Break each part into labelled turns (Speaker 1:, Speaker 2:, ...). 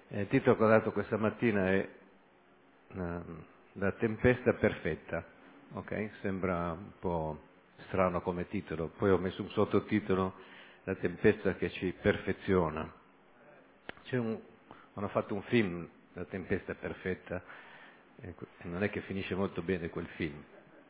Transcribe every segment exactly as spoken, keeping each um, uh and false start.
Speaker 1: Eh, il titolo che ho dato questa mattina è uh, La tempesta perfetta, ok? Sembra un po' strano come titolo, poi ho messo un sottotitolo, La tempesta che ci perfeziona. C'è un, hanno fatto un film, La tempesta perfetta, e non è che finisce molto bene quel film,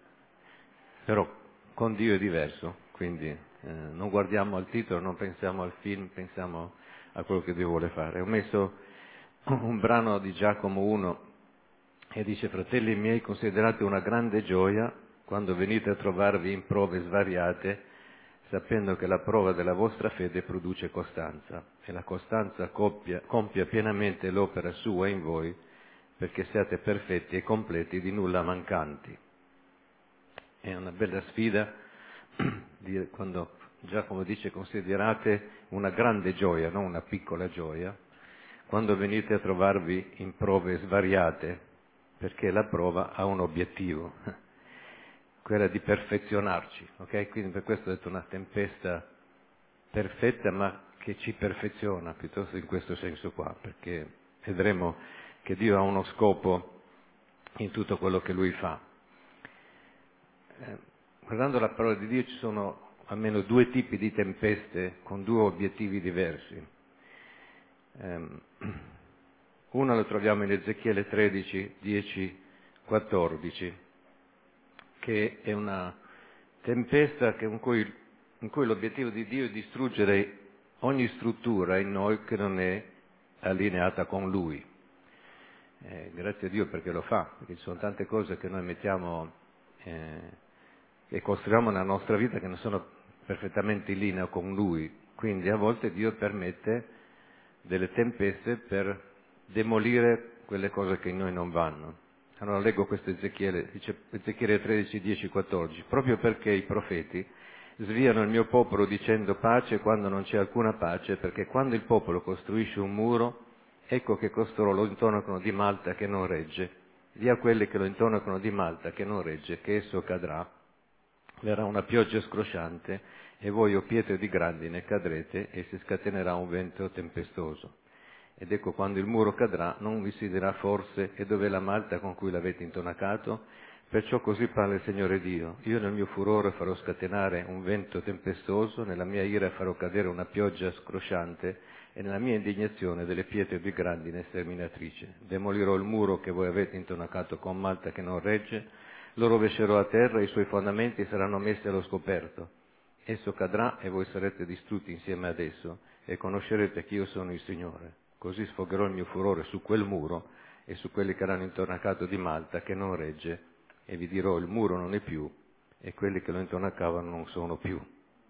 Speaker 1: però con Dio è diverso, quindi eh, non guardiamo al titolo, non pensiamo al film, pensiamo a quello che Dio vuole fare. Ho messo un brano di Giacomo uno e dice: fratelli miei, considerate una grande gioia quando venite a trovarvi in prove svariate, sapendo che la prova della vostra fede produce costanza, e la costanza compia, compia pienamente l'opera sua in voi, perché siate perfetti e completi, di nulla mancanti. È una bella sfida quando Giacomo dice: considerate una grande gioia, non una piccola gioia, quando venite a trovarvi in prove svariate, perché la prova ha un obiettivo, quella di perfezionarci, ok? Quindi per questo ho detto una tempesta perfetta, ma che ci perfeziona, piuttosto in questo senso qua, perché vedremo che Dio ha uno scopo in tutto quello che Lui fa. Eh, guardando la parola di Dio ci sono almeno due tipi di tempeste con due obiettivi diversi. Eh, una lo troviamo in Ezechiele tredici, dieci, quattordici, che è una tempesta che in, cui, in cui l'obiettivo di Dio è distruggere ogni struttura in noi che non è allineata con Lui. Eh, grazie a Dio perché lo fa, perché ci sono tante cose che noi mettiamo eh, e costruiamo nella nostra vita che non sono perfettamente in linea con Lui. Quindi a volte Dio permette delle tempeste per demolire quelle cose che in noi non vanno. Allora leggo questo Ezechiele, dice Ezechiele tredici, dieci, quattordici, proprio perché i profeti sviano il mio popolo dicendo pace quando non c'è alcuna pace, perché quando il popolo costruisce un muro, ecco che costoro lo intonacano di malta che non regge, dia a quelli che lo intonacano di malta che non regge, che esso cadrà, verrà una pioggia scrosciante, e voi o pietre di grandine cadrete, e si scatenerà un vento tempestoso. Ed ecco, quando il muro cadrà, non vi si dirà forse: e dov'è la malta con cui l'avete intonacato? Perciò così parla il Signore Dio: io nel mio furore farò scatenare un vento tempestoso, nella mia ira farò cadere una pioggia scrosciante, e nella mia indignazione delle pietre di grandine sterminatrice. Demolirò il muro che voi avete intonacato con malta che non regge, lo rovescerò a terra, e i suoi fondamenti saranno messi allo scoperto. Esso cadrà e voi sarete distrutti insieme ad esso, e conoscerete che io sono il Signore. Così sfogherò il mio furore su quel muro e su quelli che l'hanno intonacato di malta che non regge, e vi dirò: il muro non è più, e quelli che lo intonacavano non sono più.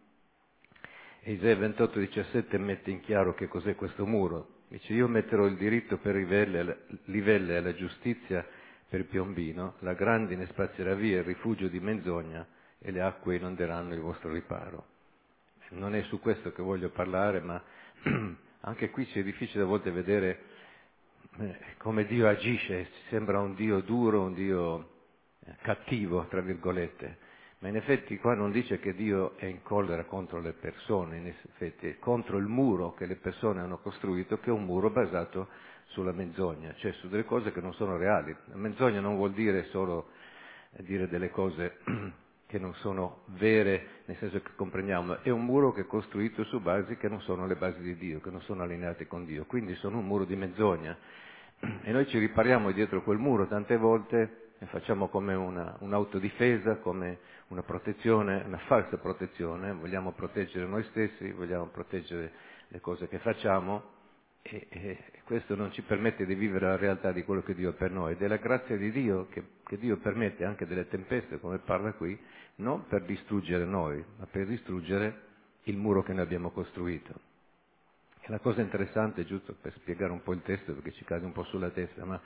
Speaker 1: E Isaia ventotto, diciassette mette in chiaro che cos'è questo muro. Dice: io metterò il diritto per livelle, livelle e la giustizia per piombino, la grandine spazierà via il rifugio di menzogna, e le acque inonderanno il vostro riparo. Non è su questo che voglio parlare, ma anche qui ci è difficile a volte vedere eh, come Dio agisce. Sembra un Dio duro, un Dio eh, cattivo, tra virgolette. Ma in effetti qua non dice che Dio è in collera contro le persone, in effetti è contro il muro che le persone hanno costruito, che è un muro basato sulla menzogna, cioè su delle cose che non sono reali. La menzogna non vuol dire solo eh, dire delle cose che non sono vere, nel senso che comprendiamo, è un muro che è costruito su basi che non sono le basi di Dio, che non sono allineate con Dio, quindi sono un muro di menzogna. E noi ci ripariamo dietro quel muro tante volte e facciamo come una, un'autodifesa, come una protezione, una falsa protezione, vogliamo proteggere noi stessi, vogliamo proteggere le cose che facciamo, e, e questo non ci permette di vivere la realtà di quello che Dio ha per noi. Ed è la grazia di Dio che, che Dio permette anche delle tempeste, come parla qui, non per distruggere noi, ma per distruggere il muro che noi abbiamo costruito. E la cosa interessante, giusto per spiegare un po' il testo, perché ci cade un po' sulla testa, ma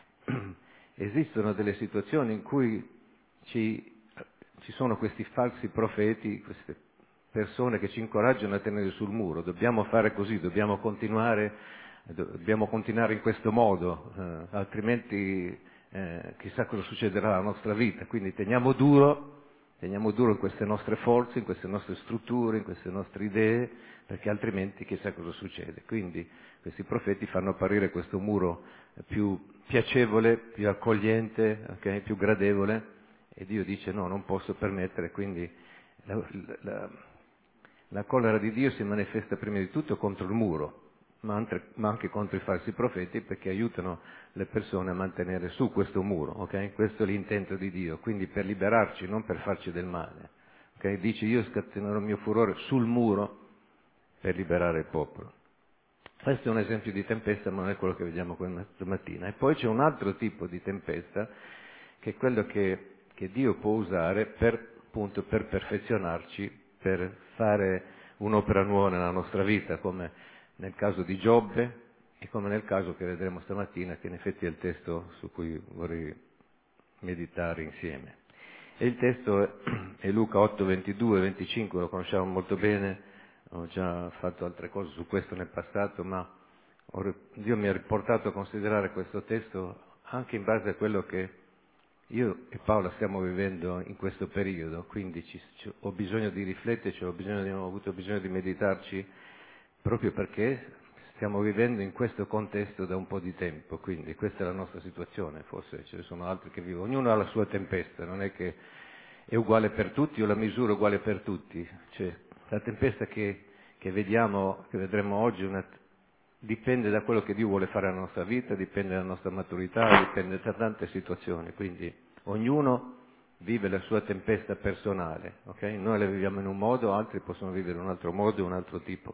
Speaker 1: esistono delle situazioni in cui ci, ci sono questi falsi profeti, queste persone che ci incoraggiano a tenere sul muro: dobbiamo fare così, dobbiamo continuare, dobbiamo continuare in questo modo, eh, altrimenti eh, chissà cosa succederà alla nostra vita, quindi teniamo duro teniamo duro in queste nostre forze, in queste nostre strutture, in queste nostre idee, perché altrimenti chissà cosa succede. Quindi questi profeti fanno apparire questo muro più piacevole, più accogliente, okay, più gradevole, e Dio dice no, non posso permettere, quindi la, la, la collera di Dio si manifesta prima di tutto contro il muro, ma anche, ma anche contro i falsi profeti, perché aiutano le persone a mantenere su questo muro, ok? Questo è l'intento di Dio, quindi per liberarci, non per farci del male. Okay? Dice io scatenerò il mio furore sul muro per liberare il popolo. Questo è un esempio di tempesta, ma non è quello che vediamo questa mattina. E poi c'è un altro tipo di tempesta, che è quello che, che Dio può usare per, appunto, per perfezionarci, per fare un'opera nuova nella nostra vita, come nel caso di Giobbe e come nel caso che vedremo stamattina, che in effetti è il testo su cui vorrei meditare insieme. E il testo è, è Luca otto, ventidue, venticinque, lo conosciamo molto bene, ho già fatto altre cose su questo nel passato, ma Dio mi ha riportato a considerare questo testo anche in base a quello che io e Paola stiamo vivendo in questo periodo, quindi ci, ci, ho bisogno di rifletterci, ho, bisogno di, ho avuto bisogno di meditarci, proprio perché stiamo vivendo in questo contesto da un po' di tempo, quindi questa è la nostra situazione, forse ce ne sono altri che vivono, ognuno ha la sua tempesta, non è che è uguale per tutti o la misura è uguale per tutti, cioè la tempesta che, che vediamo, che vedremo oggi, una, dipende da quello che Dio vuole fare nella nostra vita, dipende dalla nostra maturità, dipende da tante situazioni, quindi ognuno vive la sua tempesta personale, ok? Noi la viviamo in un modo, altri possono vivere in un altro modo, un altro tipo.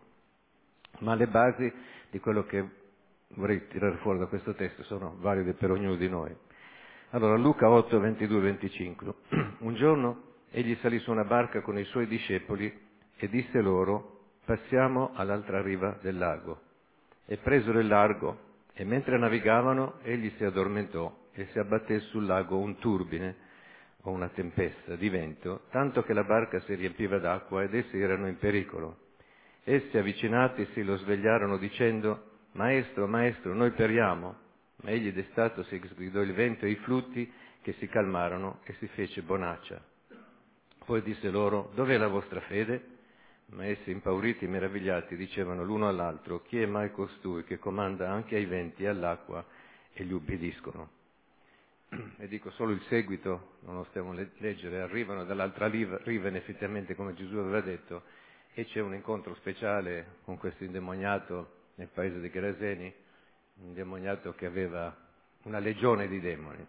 Speaker 1: Ma le basi di quello che vorrei tirare fuori da questo testo sono valide per ognuno di noi. Allora, Luca otto, ventidue, venticinque. Un giorno egli salì su una barca con i suoi discepoli e disse loro: passiamo all'altra riva del lago. E presero il largo, e mentre navigavano egli si addormentò e si abbatté sul lago un turbine o una tempesta di vento, tanto che la barca si riempiva d'acqua ed essi erano in pericolo. Essi avvicinatisi lo svegliarono dicendo: Maestro, maestro, noi periamo. Ma egli destatosi gridò il vento e i flutti, che si calmarono e si fece bonaccia. Poi disse loro: dov'è la vostra fede? Ma essi, impauriti e meravigliati, dicevano l'uno all'altro: chi è mai costui che comanda anche ai venti e all'acqua e gli ubbidiscono? E dico solo il seguito, non lo stiamo a leggere, arrivano dall'altra riva, riva effettivamente come Gesù aveva detto, e c'è un incontro speciale con questo indemoniato nel paese dei Geraseni, un indemoniato che aveva una legione di demoni.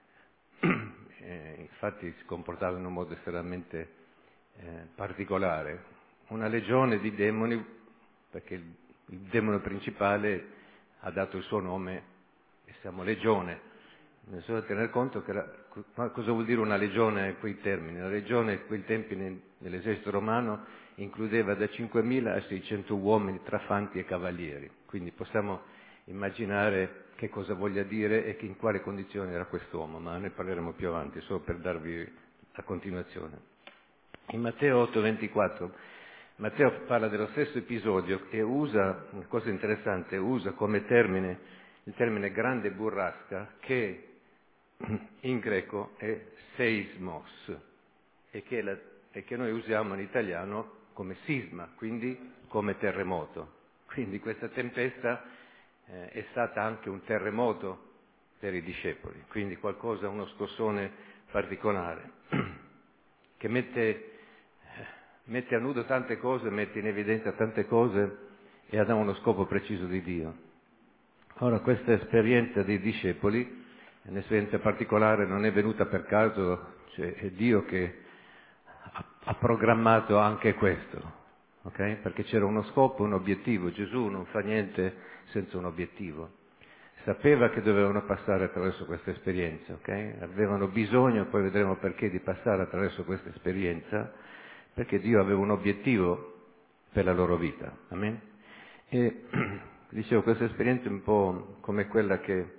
Speaker 1: E infatti si comportava in un modo estremamente eh, particolare. Una legione di demoni, perché il, il demone principale ha dato il suo nome e siamo legione. Bisogna tener conto che la, cosa vuol dire una legione in quei termini? La legione in quei tempi nell'esercito romano includeva da cinquemila a seicento uomini tra fanti e cavalieri, quindi possiamo immaginare che cosa voglia dire e che in quale condizione era quest'uomo, ma ne parleremo più avanti, solo per darvi la continuazione. In Matteo otto ventiquattro, Matteo parla dello stesso episodio e usa, una cosa interessante, usa come termine il termine grande burrasca, che in greco è seismos e che, la, e che noi usiamo in italiano come sisma, quindi come terremoto. Quindi questa tempesta eh, è stata anche un terremoto per i discepoli, quindi qualcosa, uno scossone particolare, che mette, mette a nudo tante cose, mette in evidenza tante cose e ha uno scopo preciso di Dio. Ora, questa esperienza dei discepoli, un'esperienza particolare, non è venuta per caso, cioè è Dio che ha, ha programmato anche questo, ok? Perché c'era uno scopo, un obiettivo. Gesù non fa niente senza un obiettivo. Sapeva che dovevano passare attraverso questa esperienza, ok? Avevano bisogno, poi vedremo perché, di passare attraverso questa esperienza, perché Dio aveva un obiettivo per la loro vita, amen? E dicevo, questa esperienza è un po' come quella che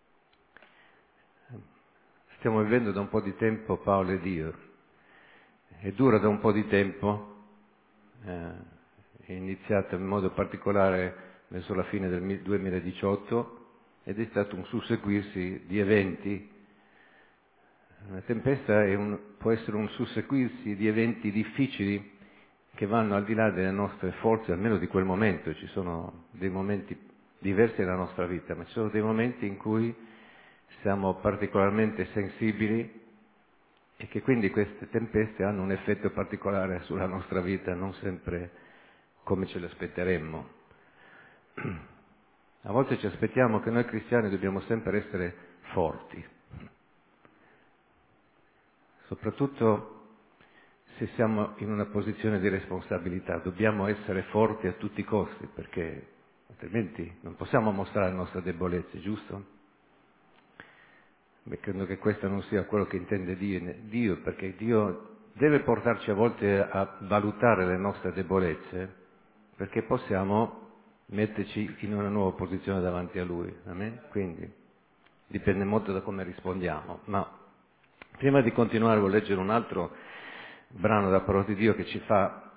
Speaker 1: stiamo vivendo da un po' di tempo, Paolo ed io. È dura da un po' di tempo, eh, è iniziata in modo particolare verso la fine del duemiladiciotto ed è stato un susseguirsi di eventi Una tempesta è un, può essere un susseguirsi di eventi difficili che vanno al di là delle nostre forze, almeno di quel momento. Ci sono dei momenti diversi nella nostra vita, ma ci sono dei momenti in cui siamo particolarmente sensibili e che quindi queste tempeste hanno un effetto particolare sulla nostra vita, non sempre come ce l'aspetteremmo. A volte ci aspettiamo che noi cristiani dobbiamo sempre essere forti, soprattutto se siamo in una posizione di responsabilità. Dobbiamo essere forti a tutti i costi, perché altrimenti non possiamo mostrare le nostre debolezze, giusto? Beh, credo che questo non sia quello che intende Dio, perché Dio deve portarci a volte a valutare le nostre debolezze, perché possiamo metterci in una nuova posizione davanti a Lui. Amen? Quindi dipende molto da come rispondiamo. Ma prima di continuare voglio leggere un altro brano della parola di Dio che ci fa,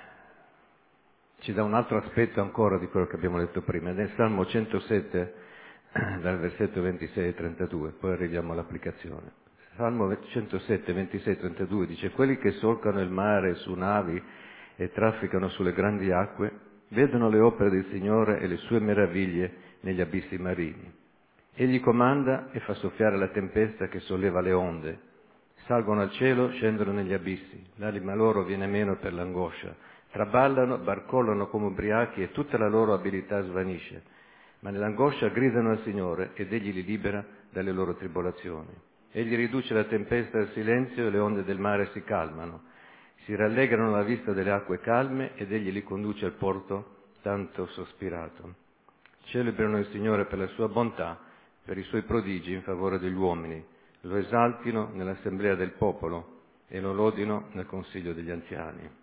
Speaker 1: ci dà un altro aspetto ancora di quello che abbiamo letto prima. È nel Salmo centosette, dal versetto ventisei e trentadue, poi arriviamo all'applicazione. Salmo centosette, ventisei e trentadue dice: quelli che solcano il mare su navi e trafficano sulle grandi acque vedono le opere del Signore e le sue meraviglie negli abissi marini. Egli comanda e fa soffiare la tempesta che solleva le onde. Salgono al cielo, scendono negli abissi. L'anima loro viene meno per l'angoscia. Traballano, barcollano come ubriachi e tutta la loro abilità svanisce. Ma nell'angoscia gridano al Signore ed Egli li libera dalle loro tribolazioni. Egli riduce la tempesta al silenzio e le onde del mare si calmano. Si rallegrano alla vista delle acque calme ed Egli li conduce al porto tanto sospirato. Celebrano il Signore per la sua bontà, per i suoi prodigi in favore degli uomini. Lo esaltino nell'assemblea del popolo e lo lodino nel consiglio degli anziani.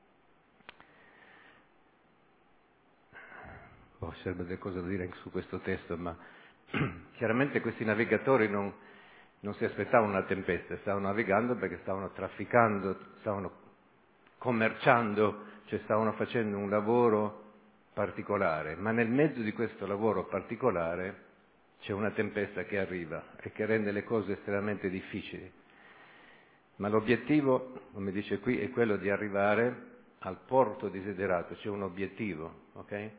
Speaker 1: Oh, ci sarebbe delle cose da dire su questo testo, ma chiaramente questi navigatori non, non si aspettavano una tempesta, stavano navigando perché stavano trafficando, stavano commerciando, cioè stavano facendo un lavoro particolare, ma nel mezzo di questo lavoro particolare c'è una tempesta che arriva e che rende le cose estremamente difficili. Ma l'obiettivo, come dice qui, è quello di arrivare al porto desiderato, c'è un obiettivo, ok?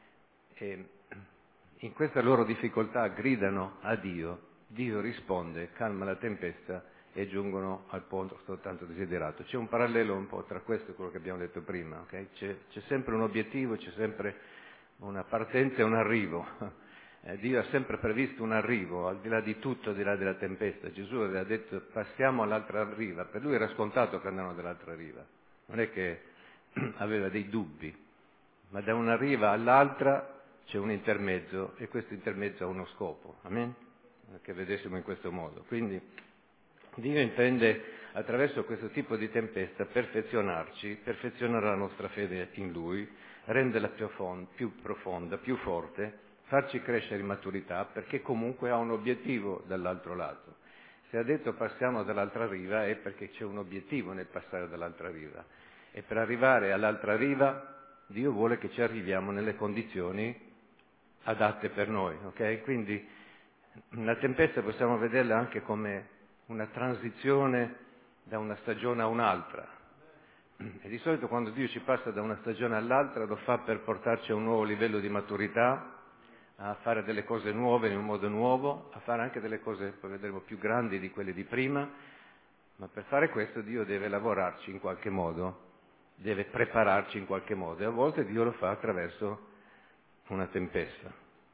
Speaker 1: E in questa loro difficoltà gridano a Dio, Dio risponde, calma la tempesta e giungono al posto tanto desiderato. C'è un parallelo un po' tra questo e quello che abbiamo detto prima, ok? C'è, c'è sempre un obiettivo, c'è sempre una partenza e un arrivo. Eh, Dio ha sempre previsto un arrivo, al di là di tutto, al di là della tempesta. Gesù aveva detto passiamo all'altra riva, per lui era scontato che andavano dall'altra riva, non è che aveva dei dubbi, ma da una riva all'altra c'è un intermezzo e questo intermezzo ha uno scopo, amen? Che vedessimo in questo modo. Quindi Dio intende attraverso questo tipo di tempesta perfezionarci, perfezionare la nostra fede in Lui, renderla più, fond- più profonda, più forte, farci crescere in maturità, perché comunque ha un obiettivo dall'altro lato. Se ha detto passiamo dall'altra riva è perché c'è un obiettivo nel passare dall'altra riva. E per arrivare all'altra riva Dio vuole che ci arriviamo nelle condizioni adatte per noi, ok? Quindi la tempesta possiamo vederla anche come una transizione da una stagione a un'altra. E di solito quando Dio ci passa da una stagione all'altra lo fa per portarci a un nuovo livello di maturità, a fare delle cose nuove in un modo nuovo, a fare anche delle cose, poi vedremo, più grandi di quelle di prima, ma per fare questo Dio deve lavorarci in qualche modo, deve prepararci in qualche modo e a volte Dio lo fa attraverso una tempesta.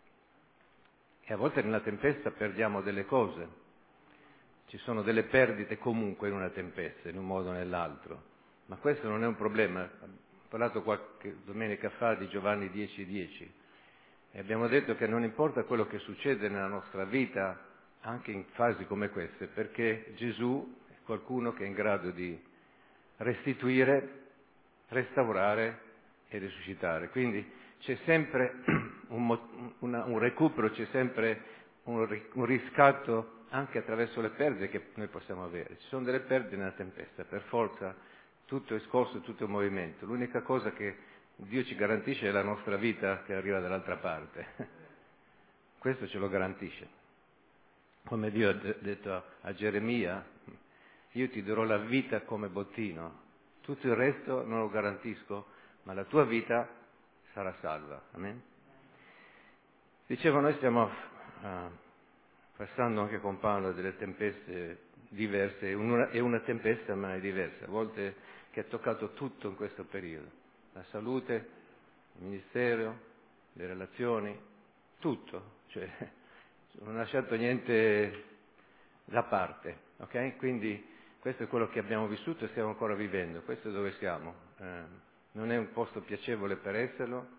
Speaker 1: E a volte nella tempesta perdiamo delle cose, ci sono delle perdite comunque in una tempesta, in un modo o nell'altro, ma questo non è un problema. Ho parlato qualche domenica fa di Giovanni dieci dieci e abbiamo detto che non importa quello che succede nella nostra vita, anche in fasi come queste, perché Gesù è qualcuno che è in grado di restituire, restaurare e risuscitare. Quindi c'è sempre un, una, un recupero, c'è sempre un, un riscatto anche attraverso le perdite che noi possiamo avere. Ci sono delle perdite nella tempesta, per forza tutto è scorso, tutto è in movimento. L'unica cosa che Dio ci garantisce è la nostra vita che arriva dall'altra parte. Questo ce lo garantisce. come Dio ha de- detto a, a Geremia, io ti darò la vita come bottino, tutto il resto non lo garantisco, ma la tua vita sarà salva. Amen? Dicevo, noi stiamo uh, passando anche con Paolo delle tempeste diverse, una, è una tempesta ma è diversa, a volte che ha toccato tutto in questo periodo, la salute, il ministero, le relazioni, tutto, cioè non ha lasciato niente da parte, ok? Quindi questo è quello che abbiamo vissuto e stiamo ancora vivendo, questo è dove siamo, eh, non è un posto piacevole per esserlo.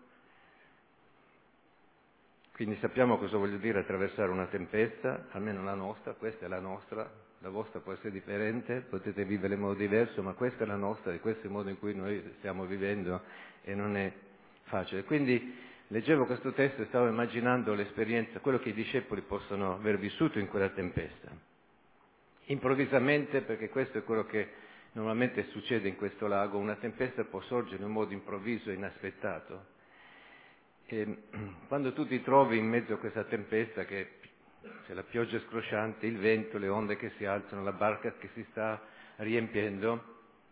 Speaker 1: Quindi sappiamo cosa voglio dire attraversare una tempesta, almeno la nostra, questa è la nostra, la vostra può essere differente, potete vivere in modo diverso, ma questa è la nostra e questo è il modo in cui noi stiamo vivendo e non è facile. Quindi leggevo questo testo e stavo immaginando l'esperienza, quello che i discepoli possono aver vissuto in quella tempesta. Improvvisamente, perché questo è quello che normalmente succede in questo lago, una tempesta può sorgere in un modo improvviso e inaspettato. E quando tu ti trovi in mezzo a questa tempesta, che c'è la pioggia scrosciante, il vento, le onde che si alzano, la barca che si sta riempiendo,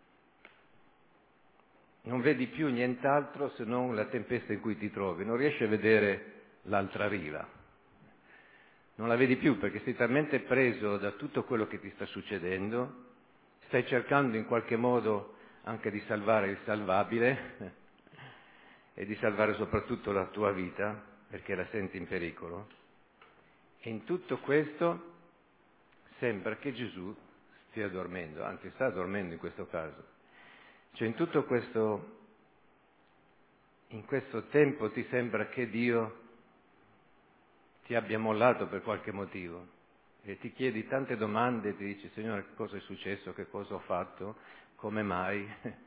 Speaker 1: non vedi più nient'altro se non la tempesta in cui ti trovi, non riesci a vedere l'altra riva, non la vedi più perché sei talmente preso da tutto quello che ti sta succedendo, stai cercando in qualche modo anche di salvare il salvabile e di salvare soprattutto la tua vita, perché la senti in pericolo. E in tutto questo sembra che Gesù stia dormendo, anzi sta dormendo in questo caso. Cioè in tutto questo, in questo tempo ti sembra che Dio ti abbia mollato per qualche motivo e ti chiedi tante domande e ti dici, Signore, che cosa è successo, che cosa ho fatto, come mai?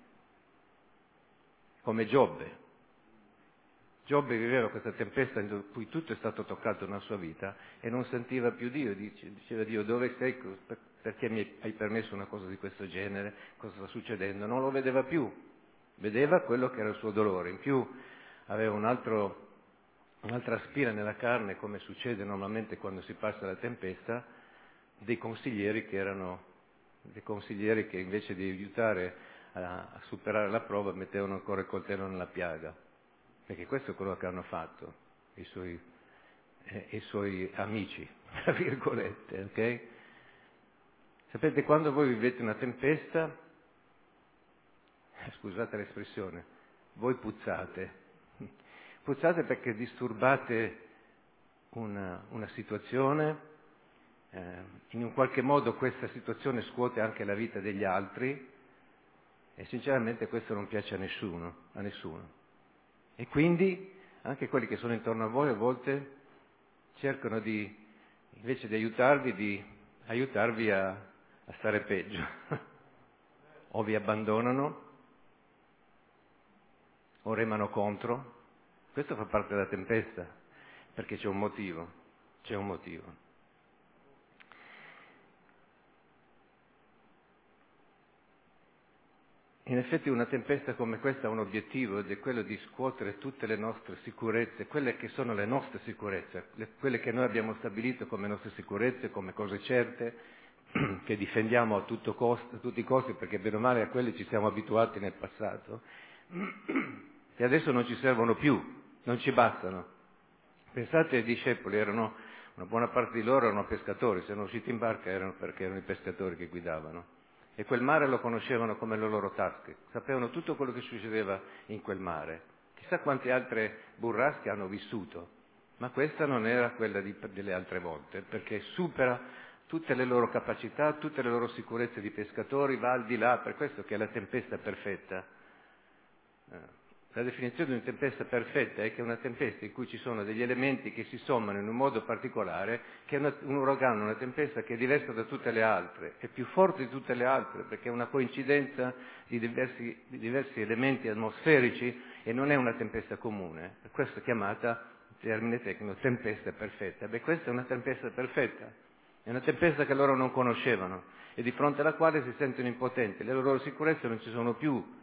Speaker 1: Come Giobbe. Giobbe viveva questa tempesta in cui tutto è stato toccato nella sua vita e non sentiva più Dio, dice, diceva Dio dove sei, perché mi hai permesso una cosa di questo genere, cosa sta succedendo, non lo vedeva più, vedeva quello che era il suo dolore, in più aveva un altro, un'altra spina nella carne come succede normalmente quando si passa la tempesta, dei consiglieri che erano, dei consiglieri che invece di aiutare a, a superare la prova mettevano ancora il coltello nella piaga. Perché questo è quello che hanno fatto i suoi, eh, i suoi amici, tra virgolette, ok? Sapete, quando voi vivete una tempesta, scusate l'espressione, voi puzzate. Puzzate perché disturbate una, una situazione, eh, in un qualche modo questa situazione scuote anche la vita degli altri e sinceramente questo non piace a nessuno, a nessuno. E quindi anche quelli che sono intorno a voi a volte cercano di, invece di aiutarvi, di aiutarvi a, a stare peggio. O vi abbandonano, o remano contro. Questo fa parte della tempesta, perché c'è un motivo, c'è un motivo. In effetti una tempesta come questa ha un obiettivo ed è quello di scuotere tutte le nostre sicurezze, quelle che sono le nostre sicurezze, le, quelle che noi abbiamo stabilito come nostre sicurezze, come cose certe, che difendiamo a, tutto costo, a tutti i costi perché bene o male a quelle ci siamo abituati nel passato e adesso non ci servono più, non ci bastano. Pensate ai discepoli, erano, una buona parte di loro erano pescatori, se erano usciti in barca erano perché erano i pescatori che guidavano. E quel mare lo conoscevano come le loro tasche, sapevano tutto quello che succedeva in quel mare. Chissà quante altre burrasche hanno vissuto, ma questa non era quella di, delle altre volte, perché supera tutte le loro capacità, tutte le loro sicurezze di pescatori, va al di là, per questo che è la tempesta perfetta. La definizione di una tempesta perfetta è che è una tempesta in cui ci sono degli elementi che si sommano in un modo particolare, che è una, un uragano, una tempesta che è diversa da tutte le altre, è più forte di tutte le altre, perché è una coincidenza di diversi, di diversi elementi atmosferici e non è una tempesta comune. Per questo è chiamata, termine tecnico, tempesta perfetta. Beh, questa è una tempesta perfetta, è una tempesta che loro non conoscevano e di fronte alla quale si sentono impotenti, le loro sicurezze non ci sono più.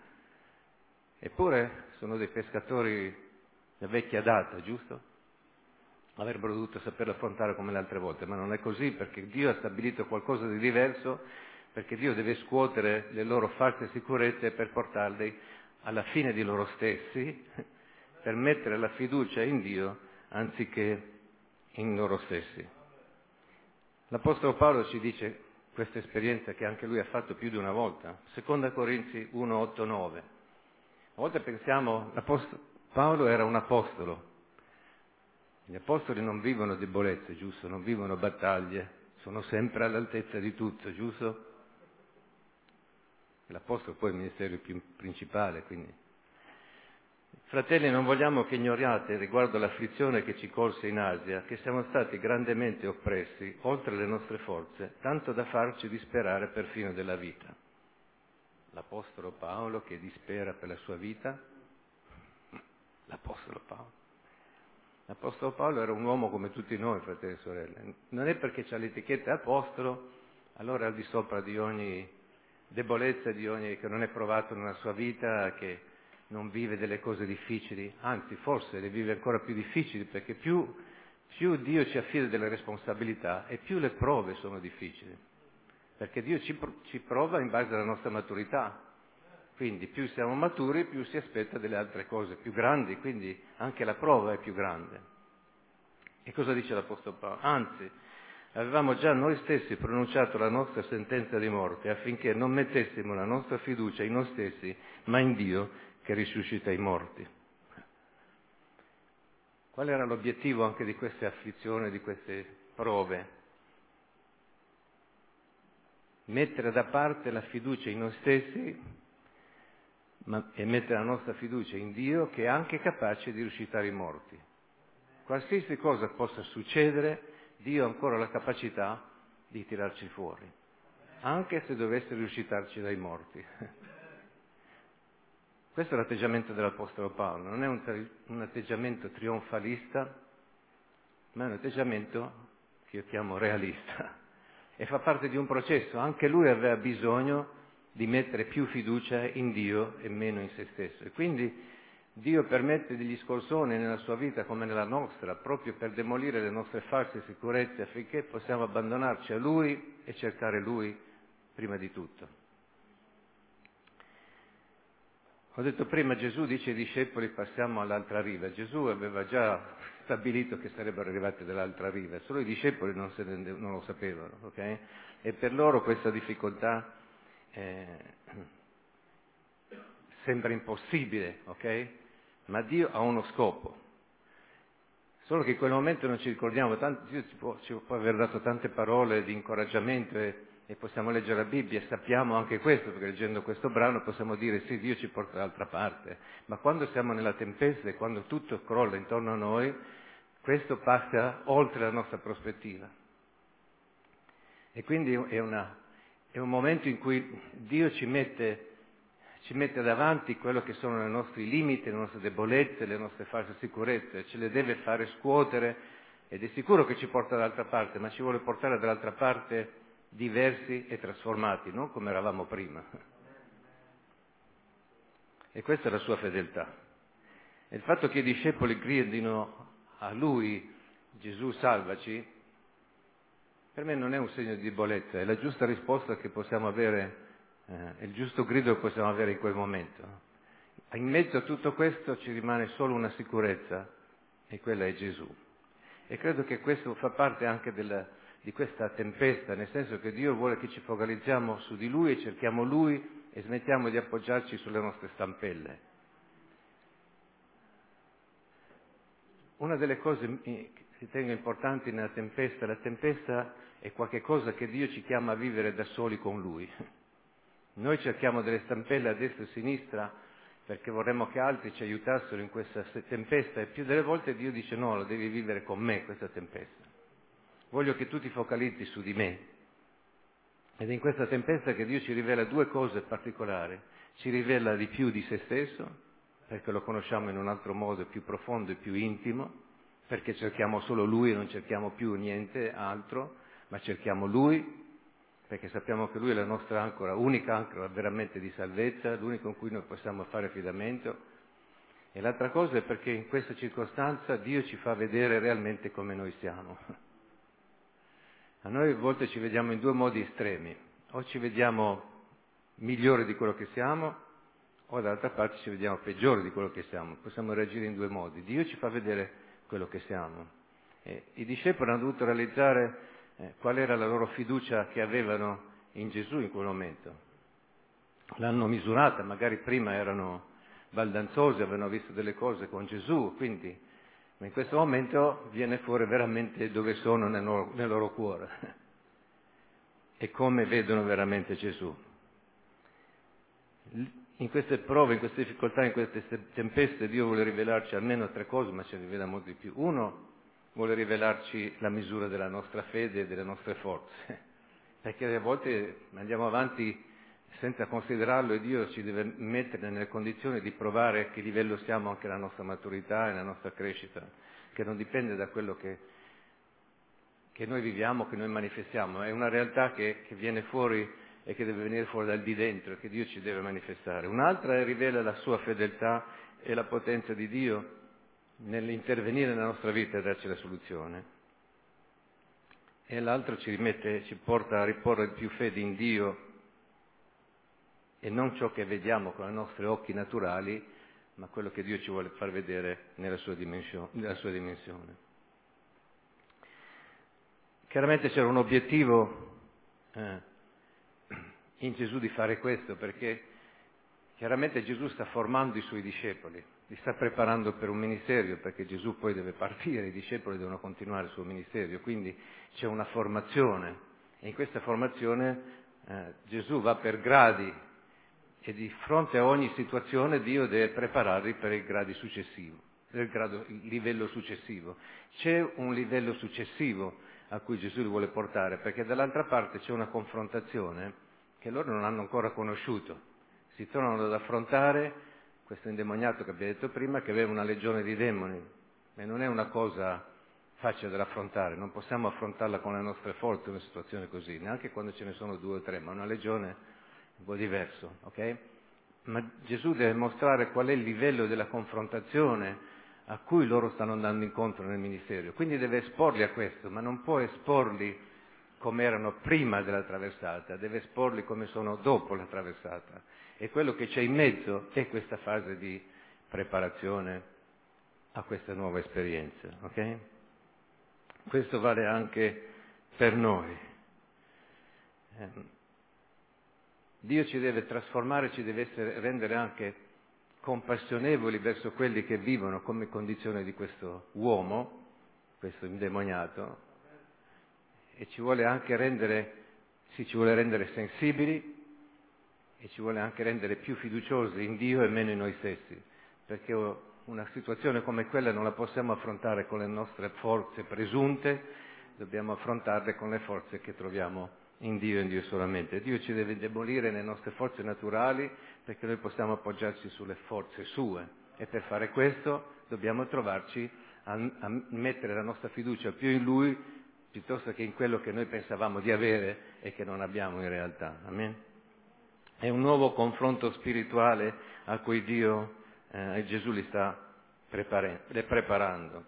Speaker 1: Eppure sono dei pescatori da vecchia data, giusto? avrebbero dovuto saperlo affrontare come le altre volte, ma non è così, perché Dio ha stabilito qualcosa di diverso, perché Dio deve scuotere le loro false sicurezze per portarli alla fine di loro stessi, per mettere la fiducia in Dio anziché in loro stessi. L'Apostolo Paolo ci dice questa esperienza che anche lui ha fatto più di una volta, seconda Corinzi uno, otto, nove. A volte pensiamo, l'Apostolo Paolo era un apostolo. Gli apostoli non vivono debolezze, giusto? Non vivono battaglie, sono sempre all'altezza di tutto, giusto? L'apostolo poi è il ministero più principale, quindi. Fratelli, non vogliamo che ignoriate riguardo l'afflizione che ci colse in Asia, che siamo stati grandemente oppressi, oltre le nostre forze, tanto da farci disperare perfino della vita. L'Apostolo Paolo che dispera per la sua vita? L'Apostolo Paolo. L'Apostolo Paolo era un uomo come tutti noi, fratelli e sorelle. Non è perché c'ha l'etichetta apostolo, allora è al di sopra di ogni debolezza, di ogni che non è provato nella sua vita, che non vive delle cose difficili, anzi forse le vive ancora più difficili, perché più, più Dio ci affida delle responsabilità e più le prove sono difficili, perché Dio ci, ci prova in base alla nostra maturità, quindi più siamo maturi più si aspetta delle altre cose più grandi, quindi anche la prova è più grande. E cosa dice l'Apostolo Paolo? Anzi, avevamo già noi stessi pronunciato la nostra sentenza di morte affinché non mettessimo la nostra fiducia in noi stessi, ma in Dio che risuscita i morti. Qual era l'obiettivo anche di queste afflizioni, di queste prove? Mettere da parte la fiducia in noi stessi ma, e mettere la nostra fiducia in Dio che è anche capace di risuscitare i morti. Qualsiasi cosa possa succedere, Dio ha ancora la capacità di tirarci fuori, anche se dovesse risuscitarci dai morti. Questo è l'atteggiamento dell'Apostolo Paolo, non è un, un atteggiamento trionfalista, ma è un atteggiamento che io chiamo realista e fa parte di un processo. Anche lui aveva bisogno di mettere più fiducia in Dio e meno in se stesso. E quindi Dio permette degli scorsoni nella sua vita come nella nostra, proprio per demolire le nostre false sicurezze affinché possiamo abbandonarci a Lui e cercare Lui prima di tutto. Ho detto prima, Gesù dice ai discepoli passiamo all'altra riva. Gesù aveva già stabilito che sarebbero arrivati dall'altra riva, solo i discepoli non, se ne, non lo sapevano, ok? E per loro questa difficoltà eh, sembra impossibile, ok? Ma Dio ha uno scopo. Solo che in quel momento non ci ricordiamo, tanto, Dio ci può, ci può aver dato tante parole di incoraggiamento e, e possiamo leggere la Bibbia e sappiamo anche questo, perché leggendo questo brano possiamo dire sì, Dio ci porta dall'altra parte, ma quando siamo nella tempesta e quando tutto crolla intorno a noi, questo passa oltre la nostra prospettiva. E quindi è, una, è un momento in cui Dio ci mette... ci mette davanti quello che sono i nostri limiti, le nostre debolezze, le nostre false sicurezze, ce le deve fare scuotere ed è sicuro che ci porta dall'altra parte, ma ci vuole portare dall'altra parte diversi e trasformati, non come eravamo prima. E questa è la sua fedeltà. E il fatto che i discepoli gridino a lui, Gesù salvaci, per me non è un segno di debolezza, è la giusta risposta che possiamo avere. Eh, è il giusto grido che possiamo avere in quel momento. In mezzo a tutto questo ci rimane solo una sicurezza e quella è Gesù. E credo che questo fa parte anche della, di questa tempesta, nel senso che Dio vuole che ci focalizziamo su di Lui e cerchiamo Lui e smettiamo di appoggiarci sulle nostre stampelle. Una delle cose che ritengo importanti nella tempesta, la tempesta è qualche cosa che Dio ci chiama a vivere da soli con Lui. Noi cerchiamo delle stampelle a destra e a sinistra perché vorremmo che altri ci aiutassero in questa tempesta e più delle volte Dio dice no, lo devi vivere con me questa tempesta. Voglio che tu ti focalizzi su di me. Ed è in questa tempesta che Dio ci rivela due cose particolari. Ci rivela di più di se stesso, perché lo conosciamo in un altro modo più profondo e più intimo, perché cerchiamo solo Lui e non cerchiamo più niente altro, ma cerchiamo Lui, perché sappiamo che Lui è la nostra ancora, unica ancora veramente di salvezza, l'unico in cui noi possiamo fare affidamento. E l'altra cosa è perché in questa circostanza Dio ci fa vedere realmente come noi siamo. A noi a volte ci vediamo in due modi estremi, o ci vediamo migliori di quello che siamo, o dall'altra parte ci vediamo peggiori di quello che siamo. Possiamo reagire in due modi. Dio ci fa vedere quello che siamo. E i discepoli hanno dovuto realizzare eh, qual era la loro fiducia che avevano in Gesù in quel momento. L'hanno misurata, magari prima erano baldanzosi, avevano visto delle cose con Gesù, quindi, ma in questo momento viene fuori veramente dove sono nel loro, nel loro cuore e come vedono veramente Gesù. In queste prove, in queste difficoltà, in queste tempeste, Dio vuole rivelarci almeno tre cose, ma ce ne rivela molto di più. Uno, vuole rivelarci la misura della nostra fede e delle nostre forze, perché a volte andiamo avanti senza considerarlo e Dio ci deve mettere nelle condizioni di provare a che livello siamo anche la nostra maturità e la nostra crescita, che non dipende da quello che, che noi viviamo, che noi manifestiamo, è una realtà che, che viene fuori e che deve venire fuori dal di dentro, che Dio ci deve manifestare. Un'altra è rivela la sua fedeltà e la potenza di Dio nell'intervenire nella nostra vita e darci la soluzione. E l'altro ci rimette, ci porta a riporre più fede in Dio e non ciò che vediamo con i nostri occhi naturali, ma quello che Dio ci vuole far vedere nella sua dimensione. Nella sua dimensione. Chiaramente c'era un obiettivo eh, in Gesù di fare questo, perché chiaramente Gesù sta formando i suoi discepoli, li sta preparando per un ministero, perché Gesù poi deve partire, i discepoli devono continuare il suo ministero, quindi c'è una formazione e in questa formazione eh, Gesù va per gradi e di fronte a ogni situazione Dio deve prepararli per il grado successivo, per il, grado, il livello successivo. C'è un livello successivo a cui Gesù li vuole portare, perché dall'altra parte c'è una confrontazione che loro non hanno ancora conosciuto. Si trovano ad affrontare questo indemoniato che abbiamo detto prima, che aveva una legione di demoni, e non è una cosa facile da affrontare, non possiamo affrontarla con le nostre forze una situazione così, neanche quando ce ne sono due o tre, ma una legione un po' diverso, ok? Ma Gesù deve mostrare qual è il livello della confrontazione a cui loro stanno andando incontro nel ministero, quindi deve esporli a questo, ma non può esporli come erano prima della traversata, deve esporli come sono dopo la traversata. E quello che c'è in mezzo è questa fase di preparazione a questa nuova esperienza, ok? Questo vale anche per noi. Dio ci deve trasformare, ci deve essere, rendere anche compassionevoli verso quelli che vivono come condizione di questo uomo, questo indemoniato, e ci vuole anche rendere, sì, ci vuole rendere sensibili e ci vuole anche rendere più fiduciosi in Dio e meno in noi stessi, perché una situazione come quella non la possiamo affrontare con le nostre forze presunte, dobbiamo affrontarle con le forze che troviamo in Dio e in Dio solamente. Dio ci deve demolire le nostre forze naturali perché noi possiamo appoggiarci sulle forze sue e per fare questo dobbiamo trovarci a, a mettere la nostra fiducia più in Lui piuttosto che in quello che noi pensavamo di avere e che non abbiamo in realtà. Amen? È un nuovo confronto spirituale a cui Dio e eh, Gesù li sta prepare, le preparando.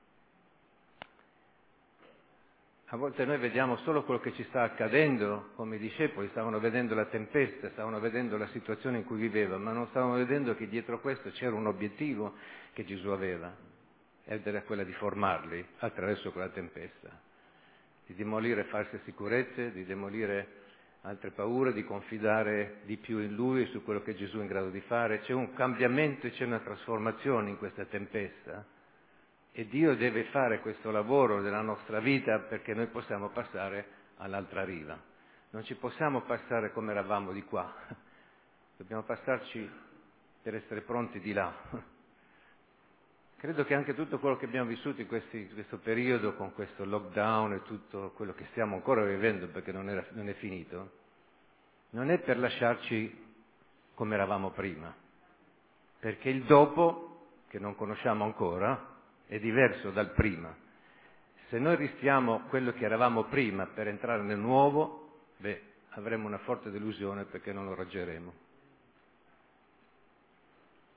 Speaker 1: A volte noi vediamo solo quello che ci sta accadendo, come i discepoli stavano vedendo la tempesta, stavano vedendo la situazione in cui vivevano, ma non stavano vedendo che dietro questo c'era un obiettivo che Gesù aveva, ed era quella di formarli attraverso quella tempesta, di demolire false sicurezze, di demolire altre paure, di confidare di più in Lui e su quello che Gesù è in grado di fare. C'è un cambiamento e c'è una trasformazione in questa tempesta. E Dio deve fare questo lavoro nella nostra vita perché noi possiamo passare all'altra riva. Non ci possiamo passare come eravamo di qua, dobbiamo passarci per essere pronti di là. Credo che anche tutto quello che abbiamo vissuto in, questi, in questo periodo, con questo lockdown e tutto quello che stiamo ancora vivendo perché non, era, non è finito, non è per lasciarci come eravamo prima, perché il dopo, che non conosciamo ancora, è diverso dal prima. Se noi ristiamo quello che eravamo prima per entrare nel nuovo, beh, avremo una forte delusione perché non lo raggeremo.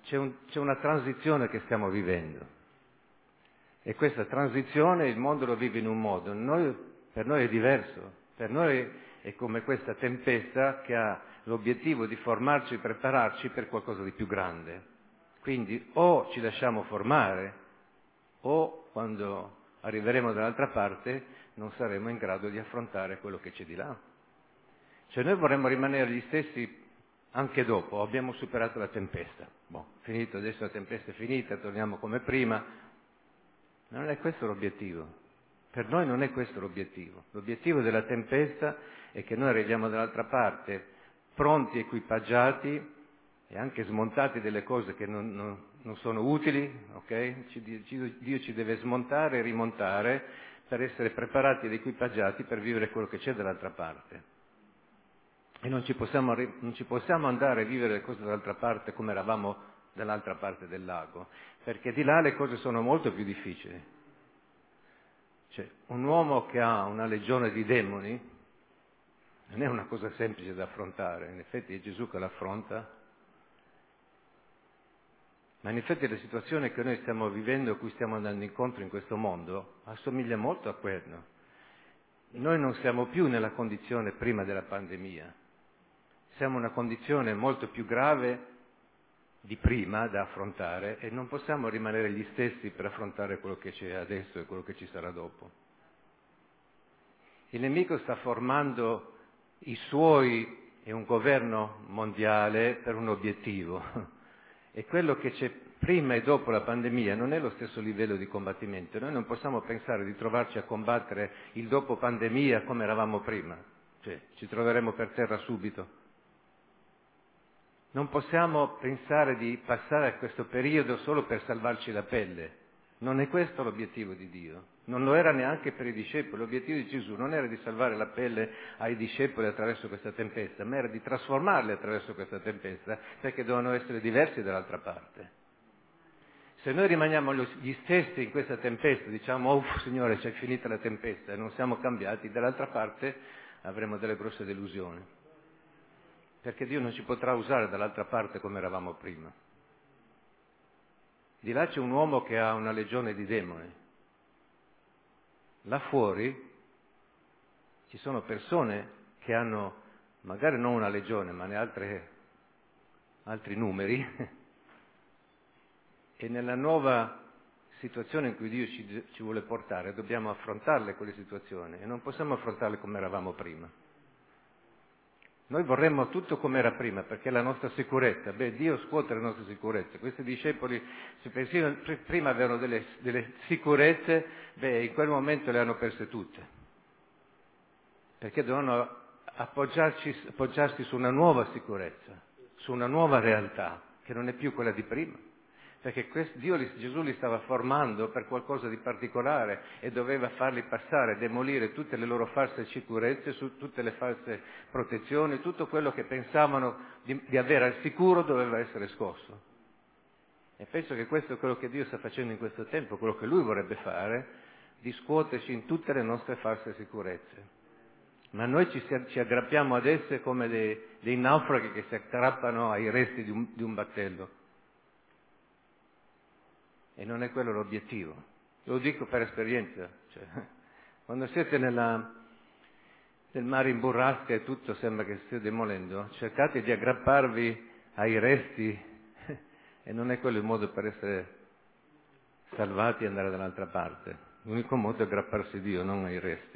Speaker 1: c'è, un, c'è una transizione che stiamo vivendo. E questa transizione il mondo lo vive in un modo, noi, per noi è diverso. Per noi è come questa tempesta che ha l'obiettivo di formarci e prepararci per qualcosa di più grande. Quindi o ci lasciamo formare o quando arriveremo dall'altra parte non saremo in grado di affrontare quello che c'è di là. Cioè noi vorremmo rimanere gli stessi anche dopo, abbiamo superato la tempesta. Boh, finito, adesso la tempesta è finita, torniamo come prima. Non è questo l'obiettivo. Per noi non è questo l'obiettivo. L'obiettivo della tempesta è che noi arriviamo dall'altra parte pronti, equipaggiati e anche smontati delle cose che non, non, non sono utili, ok? Ci, ci, Dio ci deve smontare e rimontare per essere preparati ed equipaggiati per vivere quello che c'è dall'altra parte. E non ci possiamo, non ci possiamo andare a vivere le cose dall'altra parte come eravamo dall'altra parte del lago, perché di là le cose sono molto più difficili. Cioè, un uomo che ha una legione di demoni non è una cosa semplice da affrontare, in effetti è Gesù che l'affronta, ma in effetti la situazione che noi stiamo vivendo, a cui stiamo andando incontro in questo mondo, assomiglia molto a quello. Noi non siamo più nella condizione prima della pandemia, siamo in una condizione molto più grave di prima da affrontare e non possiamo rimanere gli stessi per affrontare quello che c'è adesso e quello che ci sarà dopo. Il nemico sta formando i suoi e un governo mondiale per un obiettivo e quello che c'è prima e dopo la pandemia non è lo stesso livello di combattimento. Noi non possiamo pensare di trovarci a combattere il dopo pandemia come eravamo prima, cioè ci troveremo per terra subito. Non possiamo pensare di passare a questo periodo solo per salvarci la pelle. Non è questo l'obiettivo di Dio. Non lo era neanche per i discepoli. L'obiettivo di Gesù non era di salvare la pelle ai discepoli attraverso questa tempesta, ma era di trasformarli attraverso questa tempesta, perché dovevano essere diversi dall'altra parte. Se noi rimaniamo gli stessi in questa tempesta, diciamo, oh Signore, c'è finita la tempesta e non siamo cambiati, dall'altra parte avremo delle grosse delusioni. Perché Dio non ci potrà usare dall'altra parte come eravamo prima. Di là c'è un uomo che ha una legione di demoni. Là fuori ci sono persone che hanno magari non una legione, ma ne altre, altri numeri, e nella nuova situazione in cui Dio ci, ci vuole portare dobbiamo affrontarle quelle situazioni e non possiamo affrontarle come eravamo prima. Noi vorremmo tutto come era prima, perché è la nostra sicurezza. Beh, Dio scuote le nostre sicurezze. Questi discepoli, se persino prima avevano delle, delle sicurezze, beh, in quel momento le hanno perse tutte. Perché dovevano appoggiarci, appoggiarsi su una nuova sicurezza, su una nuova realtà, che non è più quella di prima. Perché questo, Dio, Gesù li stava formando per qualcosa di particolare e doveva farli passare, demolire tutte le loro false sicurezze, su tutte le false protezioni, tutto quello che pensavano di, di avere al sicuro doveva essere scosso. E penso che questo è quello che Dio sta facendo in questo tempo, quello che Lui vorrebbe fare, di scuoterci in tutte le nostre false sicurezze. Ma noi ci, ci aggrappiamo ad esse come dei, dei naufraghi che si aggrappano ai resti di un, di un battello. E non è quello l'obiettivo. Lo dico per esperienza. Cioè, quando siete nella, nel mare in burrasca e tutto sembra che stia demolendo, cercate di aggrapparvi ai resti e non è quello il modo per essere salvati e andare dall'altra parte. L'unico modo è aggrapparsi a Dio, non ai resti.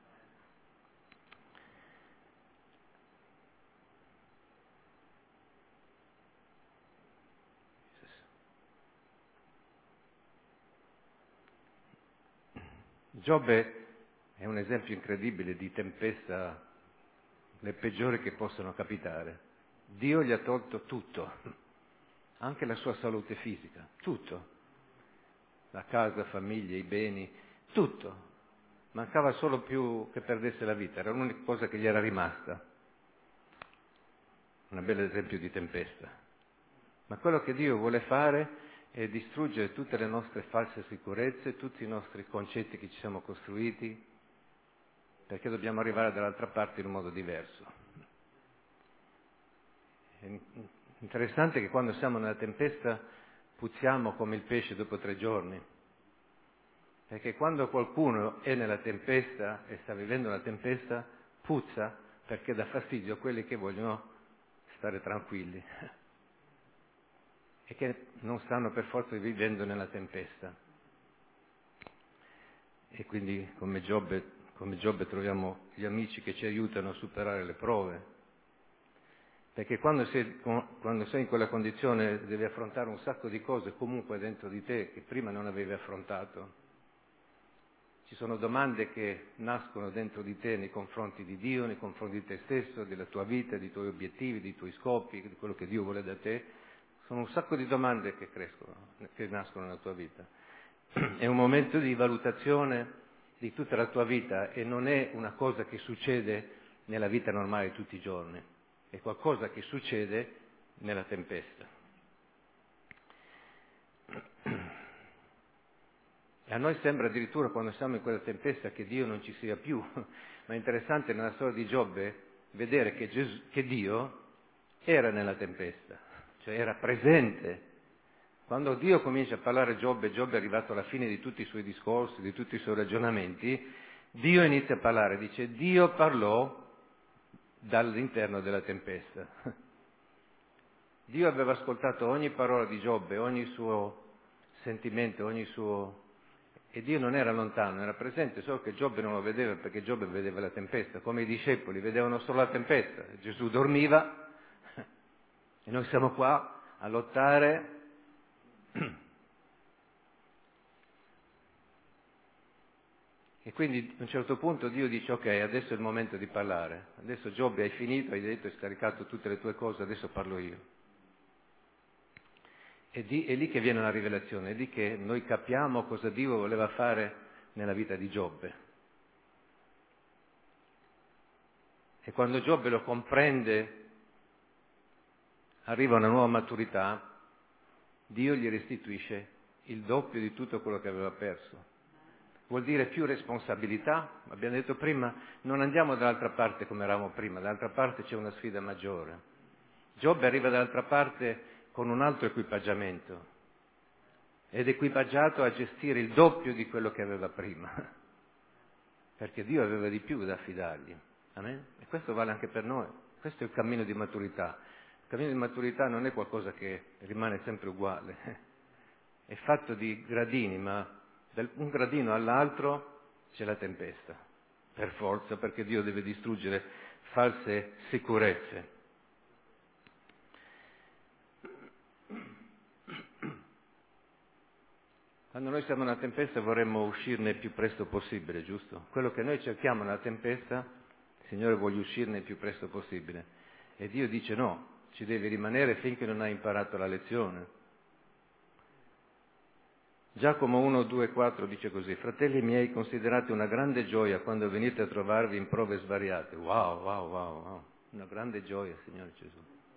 Speaker 1: Giobbe è un esempio incredibile di tempesta, le peggiori che possono capitare. Dio gli ha tolto tutto, anche la sua salute fisica, tutto. La casa, famiglia, i beni, tutto. Mancava solo più che perdesse la vita, era l'unica cosa che gli era rimasta. Un bel esempio di tempesta. Ma quello che Dio vuole fare e distruggere tutte le nostre false sicurezze, tutti i nostri concetti che ci siamo costruiti, perché dobbiamo arrivare dall'altra parte in un modo diverso. E Interessante che quando siamo nella tempesta puzziamo come il pesce dopo tre giorni, perché quando qualcuno è nella tempesta e sta vivendo la tempesta, puzza perché dà fastidio a quelli che vogliono stare tranquilli e che non stanno per forza vivendo nella tempesta. E quindi come Giobbe, come Giobbe troviamo gli amici che ci aiutano a superare le prove. Perché quando sei, quando sei in quella condizione devi affrontare un sacco di cose comunque dentro di te che prima non avevi affrontato. Ci sono domande che nascono dentro di te nei confronti di Dio, nei confronti di te stesso, della tua vita, dei tuoi obiettivi, dei tuoi scopi, di quello che Dio vuole da te. Sono un sacco di domande che crescono, che nascono nella tua vita. È un momento di valutazione di tutta la tua vita e non è una cosa che succede nella vita normale di tutti i giorni, è qualcosa che succede nella tempesta. E a noi sembra addirittura quando siamo in quella tempesta che Dio non ci sia più, ma è interessante nella storia di Giobbe vedere che, Gesù, che Dio era nella tempesta, cioè era presente. Quando Dio comincia a parlare a Giobbe, Giobbe è arrivato alla fine di tutti i suoi discorsi, di tutti i suoi ragionamenti, Dio inizia a parlare, dice Dio parlò dall'interno della tempesta. Dio aveva ascoltato ogni parola di Giobbe, ogni suo sentimento, ogni suo... e Dio non era lontano, era presente, solo che Giobbe non lo vedeva perché Giobbe vedeva la tempesta, come i discepoli vedevano solo la tempesta, Gesù dormiva e noi siamo qua a lottare. E quindi a un certo punto Dio dice ok, adesso è il momento di parlare, adesso Giobbe hai finito, hai detto, hai scaricato tutte le tue cose, adesso parlo io. E di, è lì che viene la rivelazione, è lì che noi capiamo cosa Dio voleva fare nella vita di Giobbe. E quando Giobbe lo comprende, arriva una nuova maturità, Dio gli restituisce il doppio di tutto quello che aveva perso. Vuol dire più responsabilità, abbiamo detto prima, non andiamo dall'altra parte come eravamo prima, dall'altra parte c'è una sfida maggiore. Giobbe arriva dall'altra parte con un altro equipaggiamento ed equipaggiato a gestire il doppio di quello che aveva prima, perché Dio aveva di più da affidargli. Amen? E questo vale anche per noi, questo è il cammino di maturità. Il cammino di maturità non è qualcosa che rimane sempre uguale, è fatto di gradini, ma da un gradino all'altro c'è la tempesta, per forza, perché Dio deve distruggere false sicurezze. Quando noi siamo nella tempesta vorremmo uscirne il più presto possibile, giusto? Quello che noi cerchiamo nella tempesta, il Signore vuole uscirne il più presto possibile. E Dio dice no, ci devi rimanere finché non hai imparato la lezione. Giacomo uno, due, quattro dice così: fratelli miei, considerate una grande gioia quando venite a trovarvi in prove svariate. Wow, wow, wow, wow. Una grande gioia, Signore Gesù.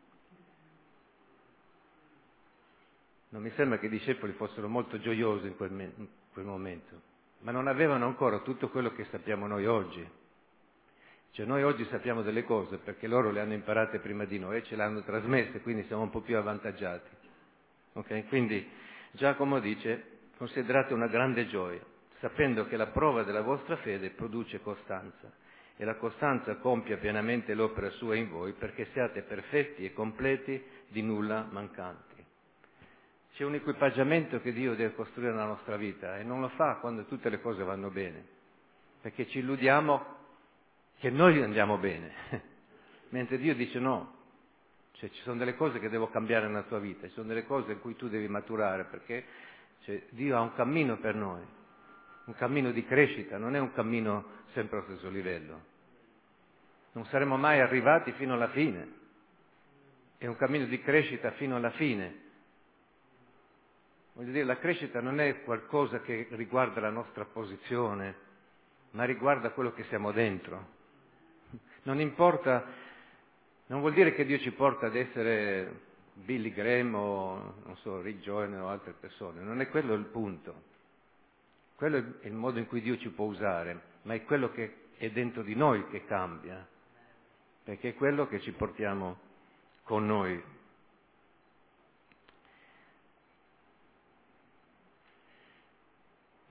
Speaker 1: Non mi sembra che i discepoli fossero molto gioiosi in quel, me- in quel momento, ma non avevano ancora tutto quello che sappiamo noi oggi. Cioè noi oggi sappiamo delle cose perché loro le hanno imparate prima di noi e ce le hanno trasmesse, quindi siamo un po' più avvantaggiati. Ok? Quindi Giacomo dice: considerate una grande gioia, sapendo che la prova della vostra fede produce costanza, e la costanza compia pienamente l'opera sua in voi, perché siate perfetti e completi, di nulla mancanti. C'è un equipaggiamento che Dio deve costruire nella nostra vita e non lo fa quando tutte le cose vanno bene, perché ci illudiamo che noi andiamo bene, mentre Dio dice no. Cioè ci sono delle cose che devo cambiare nella tua vita, ci sono delle cose in cui tu devi maturare, perché cioè, Dio ha un cammino per noi, un cammino di crescita, non è un cammino sempre allo stesso livello. Non saremo mai arrivati fino alla fine, è un cammino di crescita fino alla fine. Voglio dire, la crescita non è qualcosa che riguarda la nostra posizione, ma riguarda quello che siamo dentro. Non importa, non vuol dire che Dio ci porta ad essere Billy Graham o, non so, Rick Joyner o altre persone, non è quello il punto. Quello è il modo in cui Dio ci può usare, ma è quello che è dentro di noi che cambia, perché è quello che ci portiamo con noi.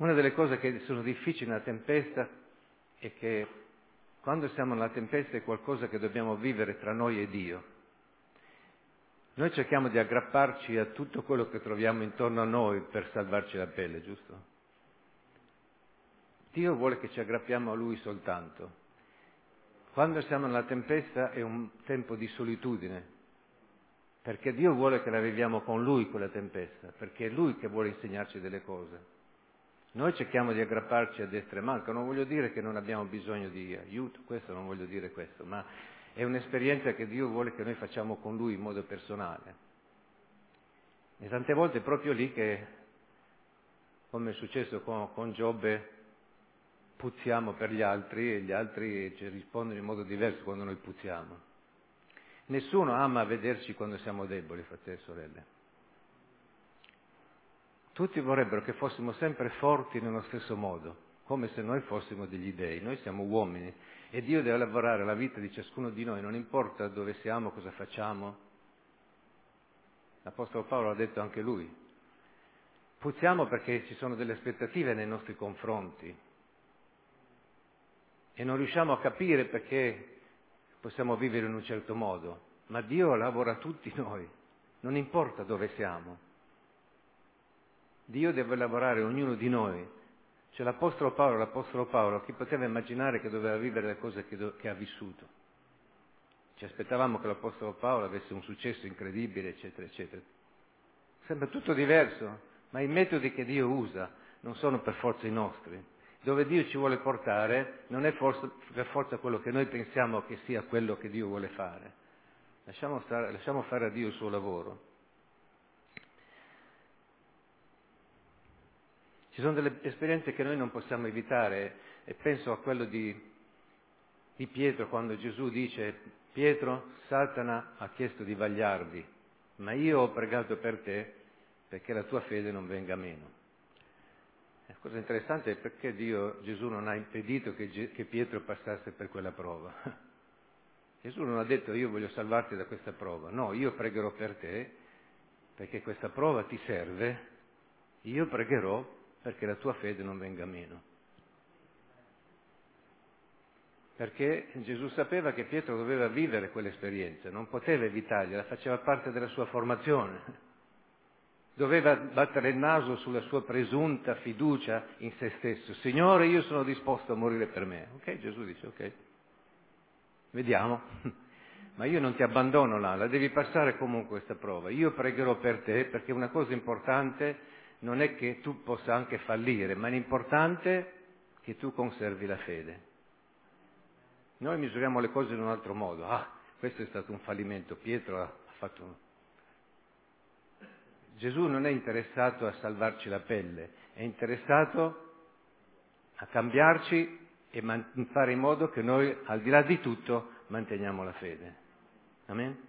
Speaker 1: Una delle cose che sono difficili nella tempesta è che quando siamo nella tempesta è qualcosa che dobbiamo vivere tra noi e Dio. Noi cerchiamo di aggrapparci a tutto quello che troviamo intorno a noi per salvarci la pelle, giusto? Dio vuole che ci aggrappiamo a Lui soltanto. Quando siamo nella tempesta è un tempo di solitudine, perché Dio vuole che la viviamo con Lui quella tempesta, perché è Lui che vuole insegnarci delle cose. Noi cerchiamo di aggrapparci a destra e manca, non voglio dire che non abbiamo bisogno di aiuto, questo non voglio dire questo, ma è un'esperienza che Dio vuole che noi facciamo con Lui in modo personale. E tante volte è proprio lì che, come è successo con, con Giobbe, puzziamo per gli altri e gli altri ci rispondono in modo diverso quando noi puzziamo. Nessuno ama vederci quando siamo deboli, fratelli e sorelle. Tutti vorrebbero che fossimo sempre forti nello stesso modo, come se noi fossimo degli dei. Noi siamo uomini e Dio deve lavorare la vita di ciascuno di noi, non importa dove siamo, cosa facciamo. L'Apostolo Paolo ha detto anche lui. Puzziamo perché ci sono delle aspettative nei nostri confronti e non riusciamo a capire perché possiamo vivere in un certo modo, ma Dio lavora a tutti noi, non importa dove siamo. Dio deve lavorare ognuno di noi. Cioè l'Apostolo Paolo, l'Apostolo Paolo, chi poteva immaginare che doveva vivere le cose che, do, che ha vissuto? Ci aspettavamo che l'Apostolo Paolo avesse un successo incredibile, eccetera, eccetera. Sembra tutto diverso, ma i metodi che Dio usa non sono per forza i nostri. Dove Dio ci vuole portare non è forza, per forza quello che noi pensiamo che sia quello che Dio vuole fare. Lasciamo, stare, lasciamo fare a Dio il suo lavoro. Ci sono delle esperienze che noi non possiamo evitare e penso a quello di, di Pietro quando Gesù dice: Pietro, Satana ha chiesto di vagliarvi, ma io ho pregato per te perché la tua fede non venga meno. La cosa interessante è perché Dio, Gesù non ha impedito che, che Pietro passasse per quella prova. Gesù non ha detto io voglio salvarti da questa prova, no, io pregherò per te perché questa prova ti serve, io pregherò perché la tua fede non venga meno. Perché Gesù sapeva che Pietro doveva vivere quell'esperienza, non poteva evitargliela, faceva parte della sua formazione. Doveva battere il naso sulla sua presunta fiducia in se stesso. Signore, io sono disposto a morire per me. Ok, Gesù dice ok, vediamo. Ma io non ti abbandono là, la devi passare comunque questa prova. Io pregherò per te perché una cosa importante non è che tu possa anche fallire, ma l'importante è che tu conservi la fede. Noi misuriamo le cose in un altro modo. Ah, questo è stato un fallimento, Pietro ha fatto un... Gesù non è interessato a salvarci la pelle, è interessato a cambiarci e man- fare in modo che noi, al di là di tutto, manteniamo la fede. Amen?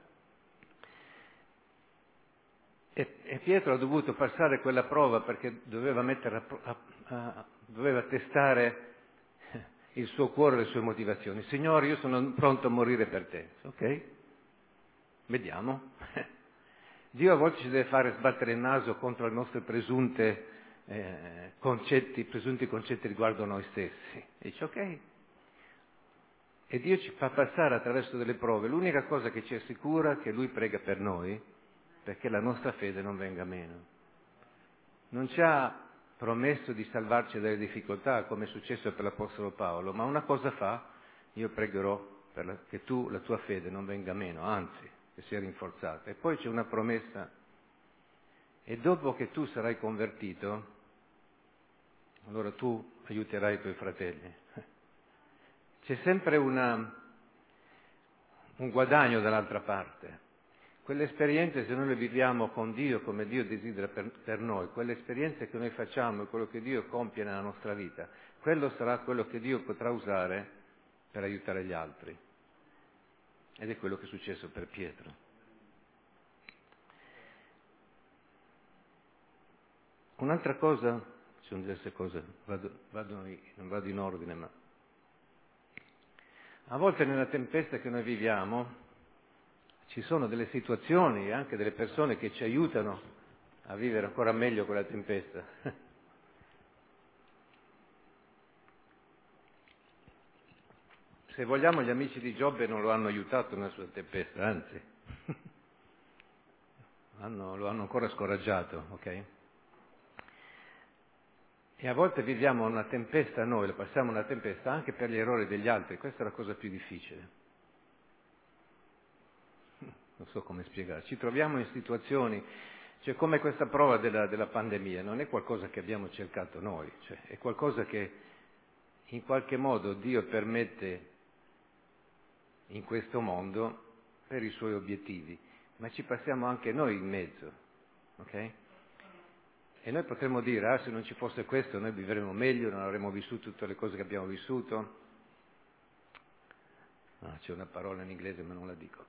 Speaker 1: E, e Pietro ha dovuto passare quella prova perché doveva mettere a, a, a, doveva testare il suo cuore e le sue motivazioni. Signore, io sono pronto a morire per te. Ok? Vediamo. Dio a volte ci deve fare sbattere il naso contro le nostre presunte eh, concetti, presunti concetti riguardo noi stessi. E dice ok. E Dio ci fa passare attraverso delle prove. L'unica cosa che ci assicura è che Lui prega per noi perché la nostra fede non venga meno. Non ci ha promesso di salvarci dalle difficoltà, come è successo per l'Apostolo Paolo, ma una cosa fa, io pregherò per la, che tu, la tua fede non venga meno, anzi, che sia rinforzata. E poi c'è una promessa, e dopo che tu sarai convertito, allora tu aiuterai i tuoi fratelli. C'è sempre una, un guadagno dall'altra parte. Quelle esperienze, se noi le viviamo con Dio come Dio desidera per, per noi, quelle esperienze che noi facciamo e quello che Dio compie nella nostra vita, quello sarà quello che Dio potrà usare per aiutare gli altri. Ed è quello che è successo per Pietro. Un'altra cosa, ci sono diverse cose, vado, vado, non vado in ordine, ma a volte nella tempesta che noi viviamo ci sono delle situazioni e anche delle persone che ci aiutano a vivere ancora meglio quella tempesta. se vogliamo gli amici di Giobbe non lo hanno aiutato nella sua tempesta, anzi, hanno, lo hanno ancora scoraggiato, ok? E a volte viviamo una tempesta noi, passiamo una tempesta anche per gli errori degli altri, questa è la cosa più difficile. Non so come spiegare, ci troviamo in situazioni, cioè come questa prova della, della pandemia, non è qualcosa che abbiamo cercato noi, cioè è qualcosa che in qualche modo Dio permette in questo mondo per i suoi obiettivi, ma ci passiamo anche noi in mezzo, ok? E noi potremmo dire, ah, se non ci fosse questo noi vivremmo meglio, non avremmo vissuto tutte le cose che abbiamo vissuto. Ah, c'è una parola in inglese ma non la dico.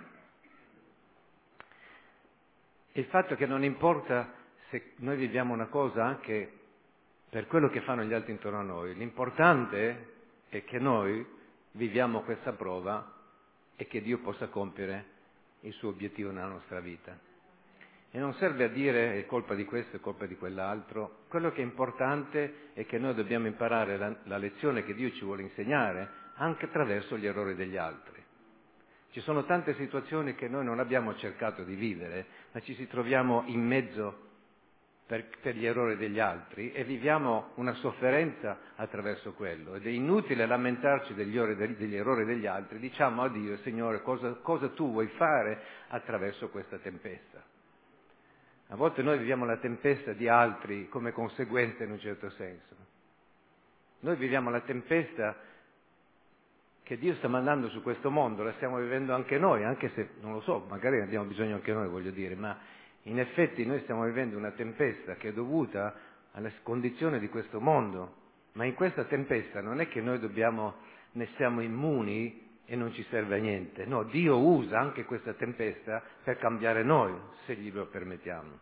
Speaker 1: Il fatto è che non importa se noi viviamo una cosa anche per quello che fanno gli altri intorno a noi, l'importante è che noi viviamo questa prova e che Dio possa compiere il suo obiettivo nella nostra vita. E non serve a dire è colpa di questo, è colpa di quell'altro. Quello che è importante è che noi dobbiamo imparare la, la lezione che Dio ci vuole insegnare anche attraverso gli errori degli altri. Ci sono tante situazioni che noi non abbiamo cercato di vivere, ma ci si troviamo in mezzo per, per gli errori degli altri e viviamo una sofferenza attraverso quello. Ed è inutile lamentarci degli, ori, degli errori degli altri, diciamo a Dio, Signore, cosa, cosa tu vuoi fare attraverso questa tempesta? A volte noi viviamo la tempesta di altri come conseguenza in un certo senso. Noi viviamo la tempesta che Dio sta mandando su questo mondo, la stiamo vivendo anche noi, anche se, non lo so, magari ne abbiamo bisogno anche noi, voglio dire, ma in effetti noi stiamo vivendo una tempesta che è dovuta alle condizioni di questo mondo. Ma in questa tempesta non è che noi dobbiamo, ne siamo immuni e non ci serve a niente. No, Dio usa anche questa tempesta per cambiare noi, se glielo permettiamo.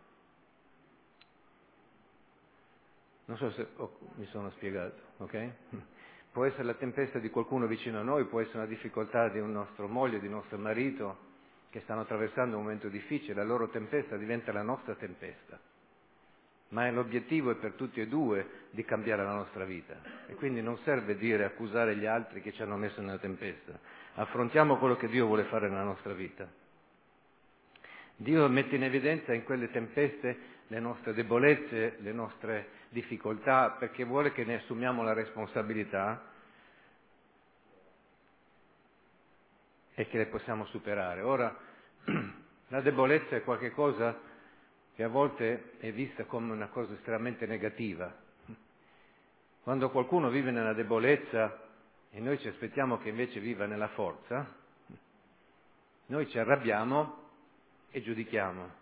Speaker 1: Non so se oh, mi sono spiegato, ok? Può essere la tempesta di qualcuno vicino a noi, può essere una difficoltà di un nostro moglie, di nostro marito, che stanno attraversando un momento difficile, la loro tempesta diventa la nostra tempesta. Ma l'obiettivo è per tutti e due di cambiare la nostra vita. E quindi non serve dire, accusare gli altri che ci hanno messo nella tempesta. Affrontiamo quello che Dio vuole fare nella nostra vita. Dio mette in evidenza in quelle tempeste le nostre debolezze, le nostre difficoltà, perché vuole che ne assumiamo la responsabilità e che le possiamo superare. Ora, la debolezza è qualcosa che a volte è vista come una cosa estremamente negativa. Quando qualcuno vive nella debolezza e noi ci aspettiamo che invece viva nella forza, noi ci arrabbiamo e giudichiamo.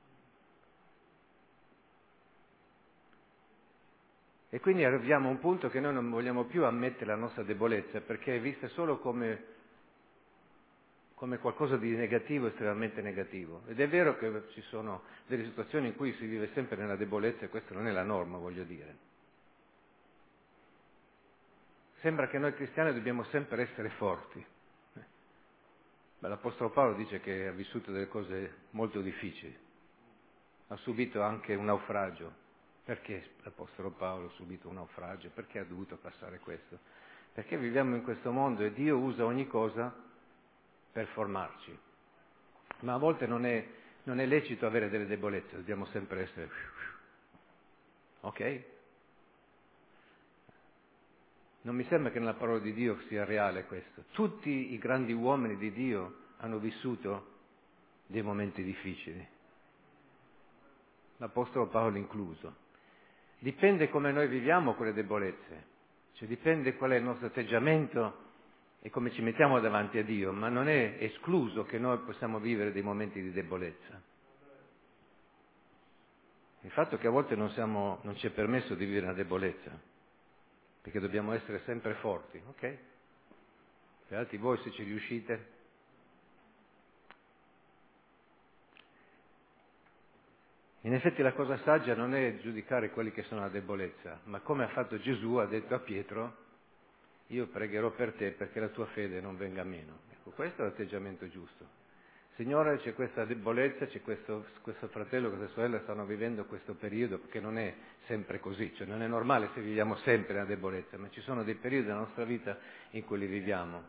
Speaker 1: E quindi arriviamo a un punto che noi non vogliamo più ammettere la nostra debolezza, perché è vista solo come, come qualcosa di negativo, estremamente negativo. Ed è vero che ci sono delle situazioni in cui si vive sempre nella debolezza e questa non è la norma, voglio dire. Sembra che noi cristiani dobbiamo sempre essere forti. Ma l'Apostolo Paolo dice che ha vissuto delle cose molto difficili. Ha subito anche un naufragio. Perché l'Apostolo Paolo ha subito un naufragio? Perché ha dovuto passare questo? Perché viviamo in questo mondo e Dio usa ogni cosa per formarci. Ma a volte non è, non è lecito avere delle debolezze, dobbiamo sempre essere... Ok? Non mi sembra che nella parola di Dio sia reale questo. Tutti i grandi uomini di Dio hanno vissuto dei momenti difficili. L'Apostolo Paolo incluso. Dipende come noi viviamo quelle debolezze, cioè dipende qual è il nostro atteggiamento e come ci mettiamo davanti a Dio, ma non è escluso che noi possiamo vivere dei momenti di debolezza. Il fatto è che a volte non, siamo, non ci è permesso di vivere una debolezza, perché dobbiamo essere sempre forti, ok? Beati voi se ci riuscite. In effetti la cosa saggia non è giudicare quelli che sono la debolezza, ma come ha fatto Gesù, ha detto a Pietro, io pregherò per te perché la tua fede non venga meno. Ecco, questo è l'atteggiamento giusto. Signore, c'è questa debolezza, c'è questo, questo fratello, questa sorella stanno vivendo questo periodo, perché non è sempre così, cioè non è normale se viviamo sempre nella debolezza, ma ci sono dei periodi della nostra vita in cui li viviamo.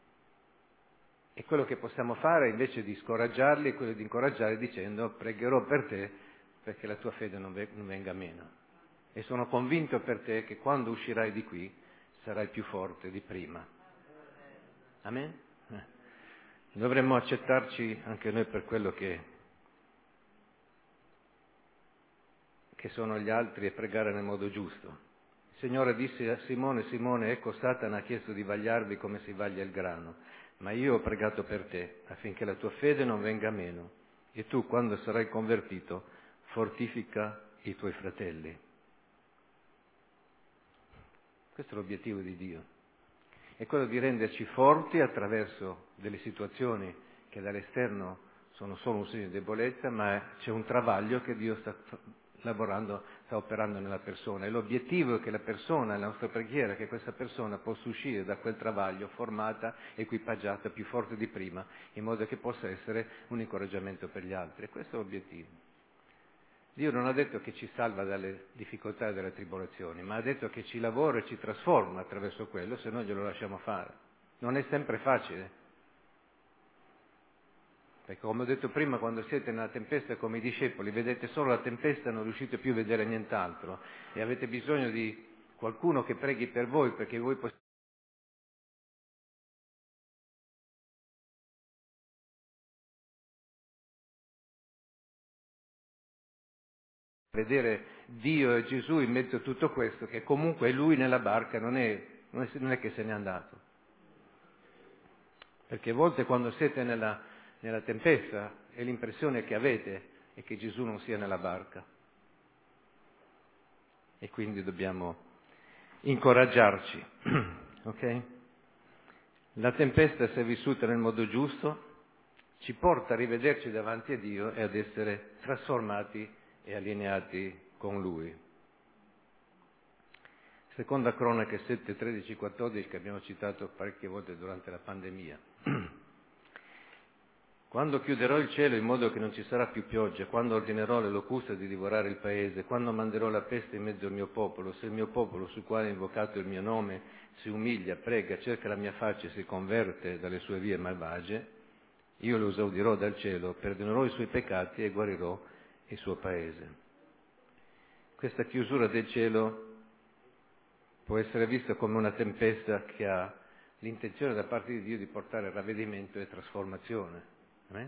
Speaker 1: E quello che possiamo fare invece di scoraggiarli è quello di incoraggiare dicendo pregherò per te perché la tua fede non venga meno. E sono convinto per te che quando uscirai di qui sarai più forte di prima. Amen? Eh. Dovremmo accettarci anche noi per quello che, che sono gli altri e pregare nel modo giusto. Il Signore disse a Simone, Simone, ecco Satana ha chiesto di vagliarvi come si vaglia il grano, ma io ho pregato per te affinché la tua fede non venga meno e tu quando sarai convertito fortifica i tuoi fratelli. Questo è l'obiettivo di Dio. È quello di renderci forti attraverso delle situazioni che dall'esterno sono solo un segno di debolezza, ma c'è un travaglio che Dio sta lavorando, sta operando nella persona. E l'obiettivo è che la persona, la nostra preghiera, è che questa persona possa uscire da quel travaglio formata, equipaggiata, più forte di prima, in modo che possa essere un incoraggiamento per gli altri. E questo è l'obiettivo. Dio non ha detto che ci salva dalle difficoltà e dalle tribolazioni, ma ha detto che ci lavora e ci trasforma attraverso quello se noi glielo lasciamo fare. Non è sempre facile, perché come ho detto prima, quando siete nella tempesta come i discepoli, vedete solo la tempesta e non riuscite più a vedere nient'altro e avete bisogno di qualcuno che preghi per voi perché voi possiate vedere Dio e Gesù in mezzo a tutto questo, che comunque è Lui nella barca, non è, non è, non è che se n'è andato. Perché a volte quando siete nella, nella tempesta è l'impressione che avete è che Gesù non sia nella barca. E quindi dobbiamo incoraggiarci. Ok? La tempesta, se vissuta nel modo giusto, ci porta a rivederci davanti a Dio e ad essere trasformati e allineati con Lui. Seconda Cronache sette, tredici, quattordici, che abbiamo citato parecchie volte durante la pandemia. Quando chiuderò il cielo in modo che non ci sarà più pioggia, quando ordinerò le locuste di divorare il paese, quando manderò la peste in mezzo al mio popolo, se il mio popolo sul quale è invocato il mio nome si umilia, prega, cerca la mia faccia e si converte dalle sue vie malvagie, io lo esaudirò dal cielo, perdonerò i suoi peccati e guarirò il suo paese. Questa chiusura del cielo può essere vista come una tempesta che ha l'intenzione da parte di Dio di portare ravvedimento e trasformazione. Eh?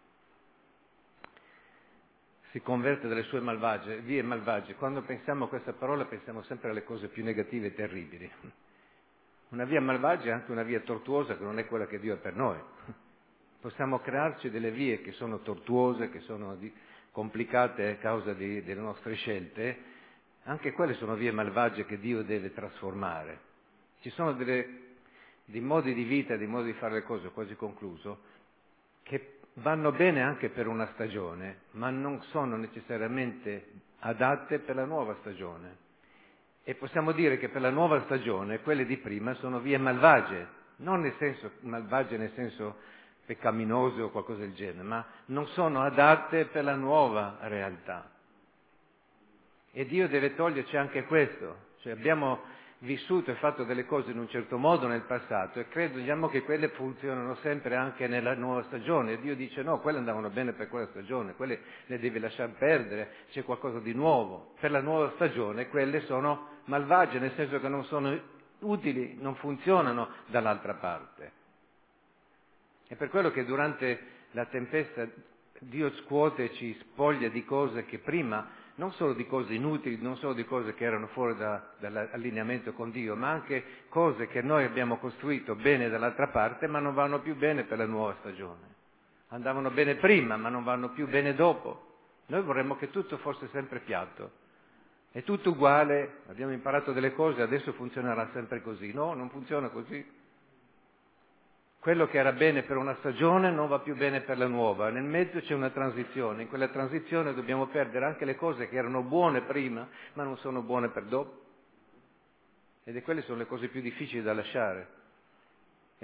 Speaker 1: Si converte dalle sue malvagie, vie malvagie. Quando pensiamo a questa parola pensiamo sempre alle cose più negative e terribili. Una via malvagia è anche una via tortuosa che non è quella che Dio ha per noi. Possiamo crearci delle vie che sono tortuose, che sono di, complicate a causa di, delle nostre scelte. Anche quelle sono vie malvagie che Dio deve trasformare. Ci sono delle, dei modi di vita, dei modi di fare le cose, ho quasi concluso, che vanno bene anche per una stagione, ma non sono necessariamente adatte per la nuova stagione. E possiamo dire che per la nuova stagione quelle di prima sono vie malvagie, non nel senso malvagie nel senso peccaminose o qualcosa del genere, ma non sono adatte per la nuova realtà. E Dio deve toglierci anche questo, cioè abbiamo vissuto e fatto delle cose in un certo modo nel passato e crediamo che quelle funzionano sempre anche nella nuova stagione. E Dio dice no, quelle andavano bene per quella stagione, quelle le devi lasciar perdere, c'è qualcosa di nuovo. Per la nuova stagione quelle sono malvagie, nel senso che non sono utili, non funzionano dall'altra parte. È per quello che durante la tempesta Dio scuote e ci spoglia di cose che prima, non solo di cose inutili, non solo di cose che erano fuori da, dall'allineamento con Dio, ma anche cose che noi abbiamo costruito bene dall'altra parte, ma non vanno più bene per la nuova stagione. Andavano bene prima, ma non vanno più bene dopo. Noi vorremmo che tutto fosse sempre piatto. È tutto uguale, abbiamo imparato delle cose, adesso funzionerà sempre così. No, non funziona così. Quello che era bene per una stagione non va più bene per la nuova, nel mezzo c'è una transizione, in quella transizione dobbiamo perdere anche le cose che erano buone prima, ma non sono buone per dopo. Ed è quelle sono le cose più difficili da lasciare.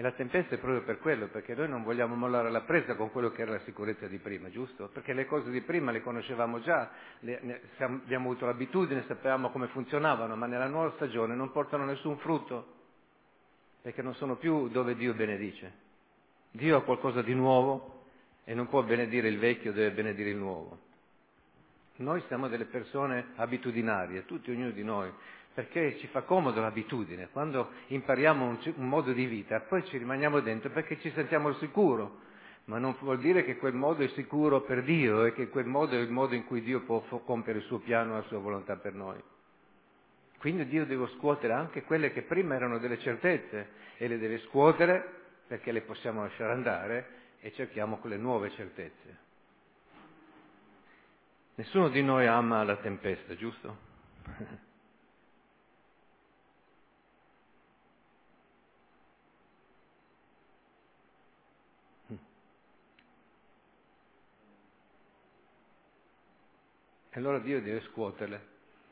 Speaker 1: E la tempesta è proprio per quello, perché noi non vogliamo mollare la presa con quello che era la sicurezza di prima, giusto? Perché le cose di prima le conoscevamo già, le, ne, siamo, abbiamo avuto l'abitudine, sapevamo come funzionavano, ma nella nuova stagione non portano nessun frutto, perché non sono più dove Dio benedice. Dio ha qualcosa di nuovo e non può benedire il vecchio, deve benedire il nuovo. Noi siamo delle persone abitudinarie, tutti, ognuno di noi, perché ci fa comodo l'abitudine. Quando impariamo un, un modo di vita, poi ci rimaniamo dentro perché ci sentiamo al sicuro, ma non vuol dire che quel modo è sicuro per Dio e che quel modo è il modo in cui Dio può compiere il suo piano e la sua volontà per noi. Quindi Dio deve scuotere anche quelle che prima erano delle certezze e le deve scuotere perché le possiamo lasciare andare e cerchiamo quelle nuove certezze. Nessuno di noi ama la tempesta, giusto? E allora Dio deve scuoterle,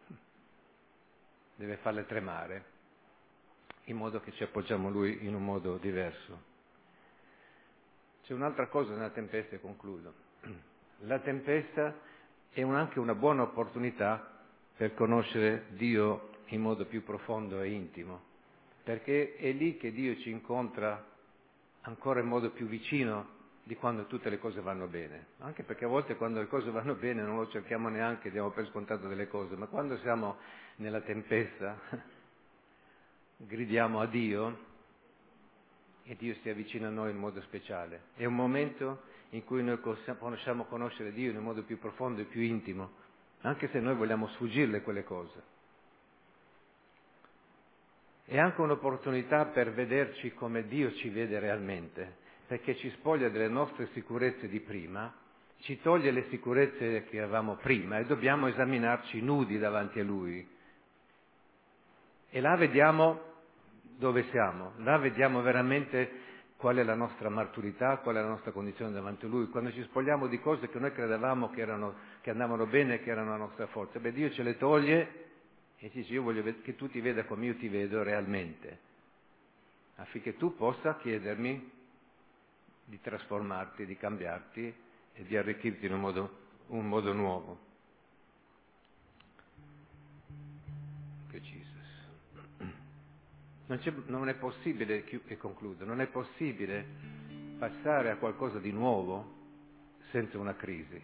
Speaker 1: deve farle tremare, in modo che ci appoggiamo a Lui in un modo diverso. C'è un'altra cosa nella tempesta e concludo. La tempesta è un, anche una buona opportunità per conoscere Dio in modo più profondo e intimo, perché è lì che Dio ci incontra ancora in modo più vicino di quando tutte le cose vanno bene, anche perché a volte quando le cose vanno bene non lo cerchiamo neanche, diamo per scontato delle cose, ma quando siamo nella tempesta gridiamo a Dio e Dio si avvicina a noi in modo speciale. È un momento in cui noi possiamo conoscere Dio in un modo più profondo e più intimo, anche se noi vogliamo sfuggirle quelle cose. È anche un'opportunità per vederci come Dio ci vede realmente, perché ci spoglia delle nostre sicurezze di prima, ci toglie le sicurezze che avevamo prima e dobbiamo esaminarci nudi davanti a Lui. E là vediamo dove siamo, là vediamo veramente qual è la nostra maturità, qual è la nostra condizione davanti a Lui. Quando ci spogliamo di cose che noi credevamo che, erano, che andavano bene, che erano la nostra forza, beh, Dio ce le toglie e ci dice: io voglio che tu ti veda come io ti vedo realmente, affinché tu possa chiedermi di trasformarti, di cambiarti e di arricchirti in un modo, un modo nuovo. Che Jesus. Non, c'è, non è possibile, e concludo, non è possibile passare a qualcosa di nuovo senza una crisi.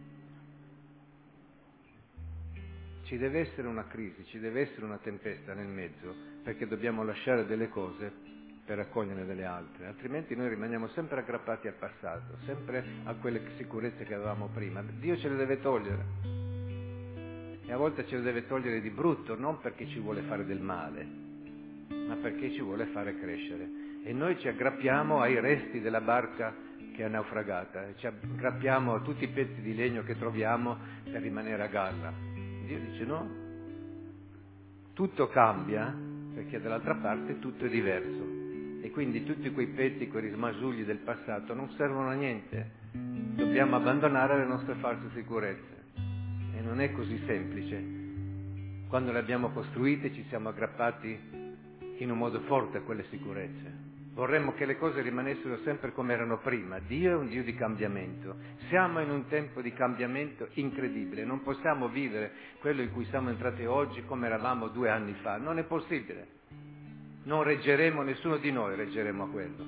Speaker 1: Ci deve essere una crisi, ci deve essere una tempesta nel mezzo, perché dobbiamo lasciare delle cose per raccoglierne delle altre, altrimenti noi rimaniamo sempre aggrappati al passato, sempre a quelle sicurezze che avevamo prima. Dio ce le deve togliere, e a volte ce le deve togliere di brutto, non perché ci vuole fare del male, ma perché ci vuole fare crescere. E noi ci aggrappiamo ai resti della barca che è naufragata, e ci aggrappiamo a tutti i pezzi di legno che troviamo per rimanere a galla. Dio dice no, tutto cambia, perché dall'altra parte tutto è diverso. E quindi tutti quei pezzi, quei rimasugli del passato non servono a niente. Dobbiamo abbandonare le nostre false sicurezze. E non è così semplice. Quando le abbiamo costruite ci siamo aggrappati in un modo forte a quelle sicurezze. Vorremmo che le cose rimanessero sempre come erano prima. Dio è un Dio di cambiamento. Siamo in un tempo di cambiamento incredibile. Non possiamo vivere quello in cui siamo entrati oggi come eravamo due anni fa. Non è possibile. Non reggeremo, nessuno di noi reggeremo a quello.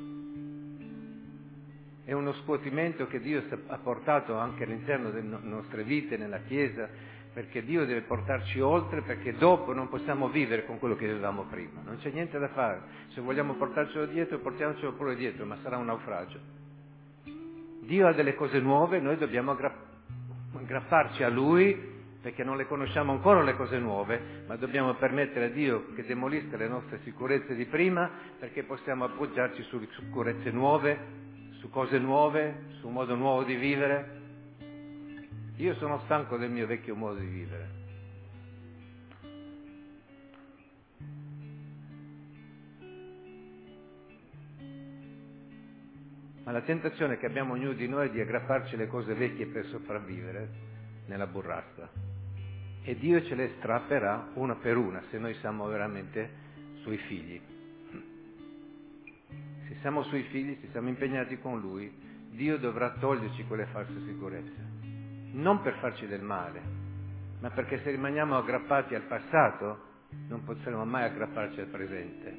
Speaker 1: È uno scuotimento che Dio ha portato anche all'interno delle nostre vite, nella Chiesa, perché Dio deve portarci oltre, perché dopo non possiamo vivere con quello che vivevamo prima. Non c'è niente da fare. Se vogliamo portarcelo dietro, portiamocelo pure dietro, ma sarà un naufragio. Dio ha delle cose nuove, noi dobbiamo aggrapparci a Lui, perché non le conosciamo ancora le cose nuove, ma dobbiamo permettere a Dio che demolisca le nostre sicurezze di prima, perché possiamo appoggiarci su sicurezze nuove, su cose nuove, su un modo nuovo di vivere. Io sono stanco del mio vecchio modo di vivere. Ma la tentazione che abbiamo ognuno di noi è di aggrapparci alle cose vecchie per sopravvivere nella burrasca. E Dio ce le strapperà una per una se noi siamo veramente suoi figli. Se siamo suoi figli, se siamo impegnati con Lui, Dio dovrà toglierci quelle false sicurezze. Non per farci del male, ma perché se rimaniamo aggrappati al passato, non potremo mai aggrapparci al presente.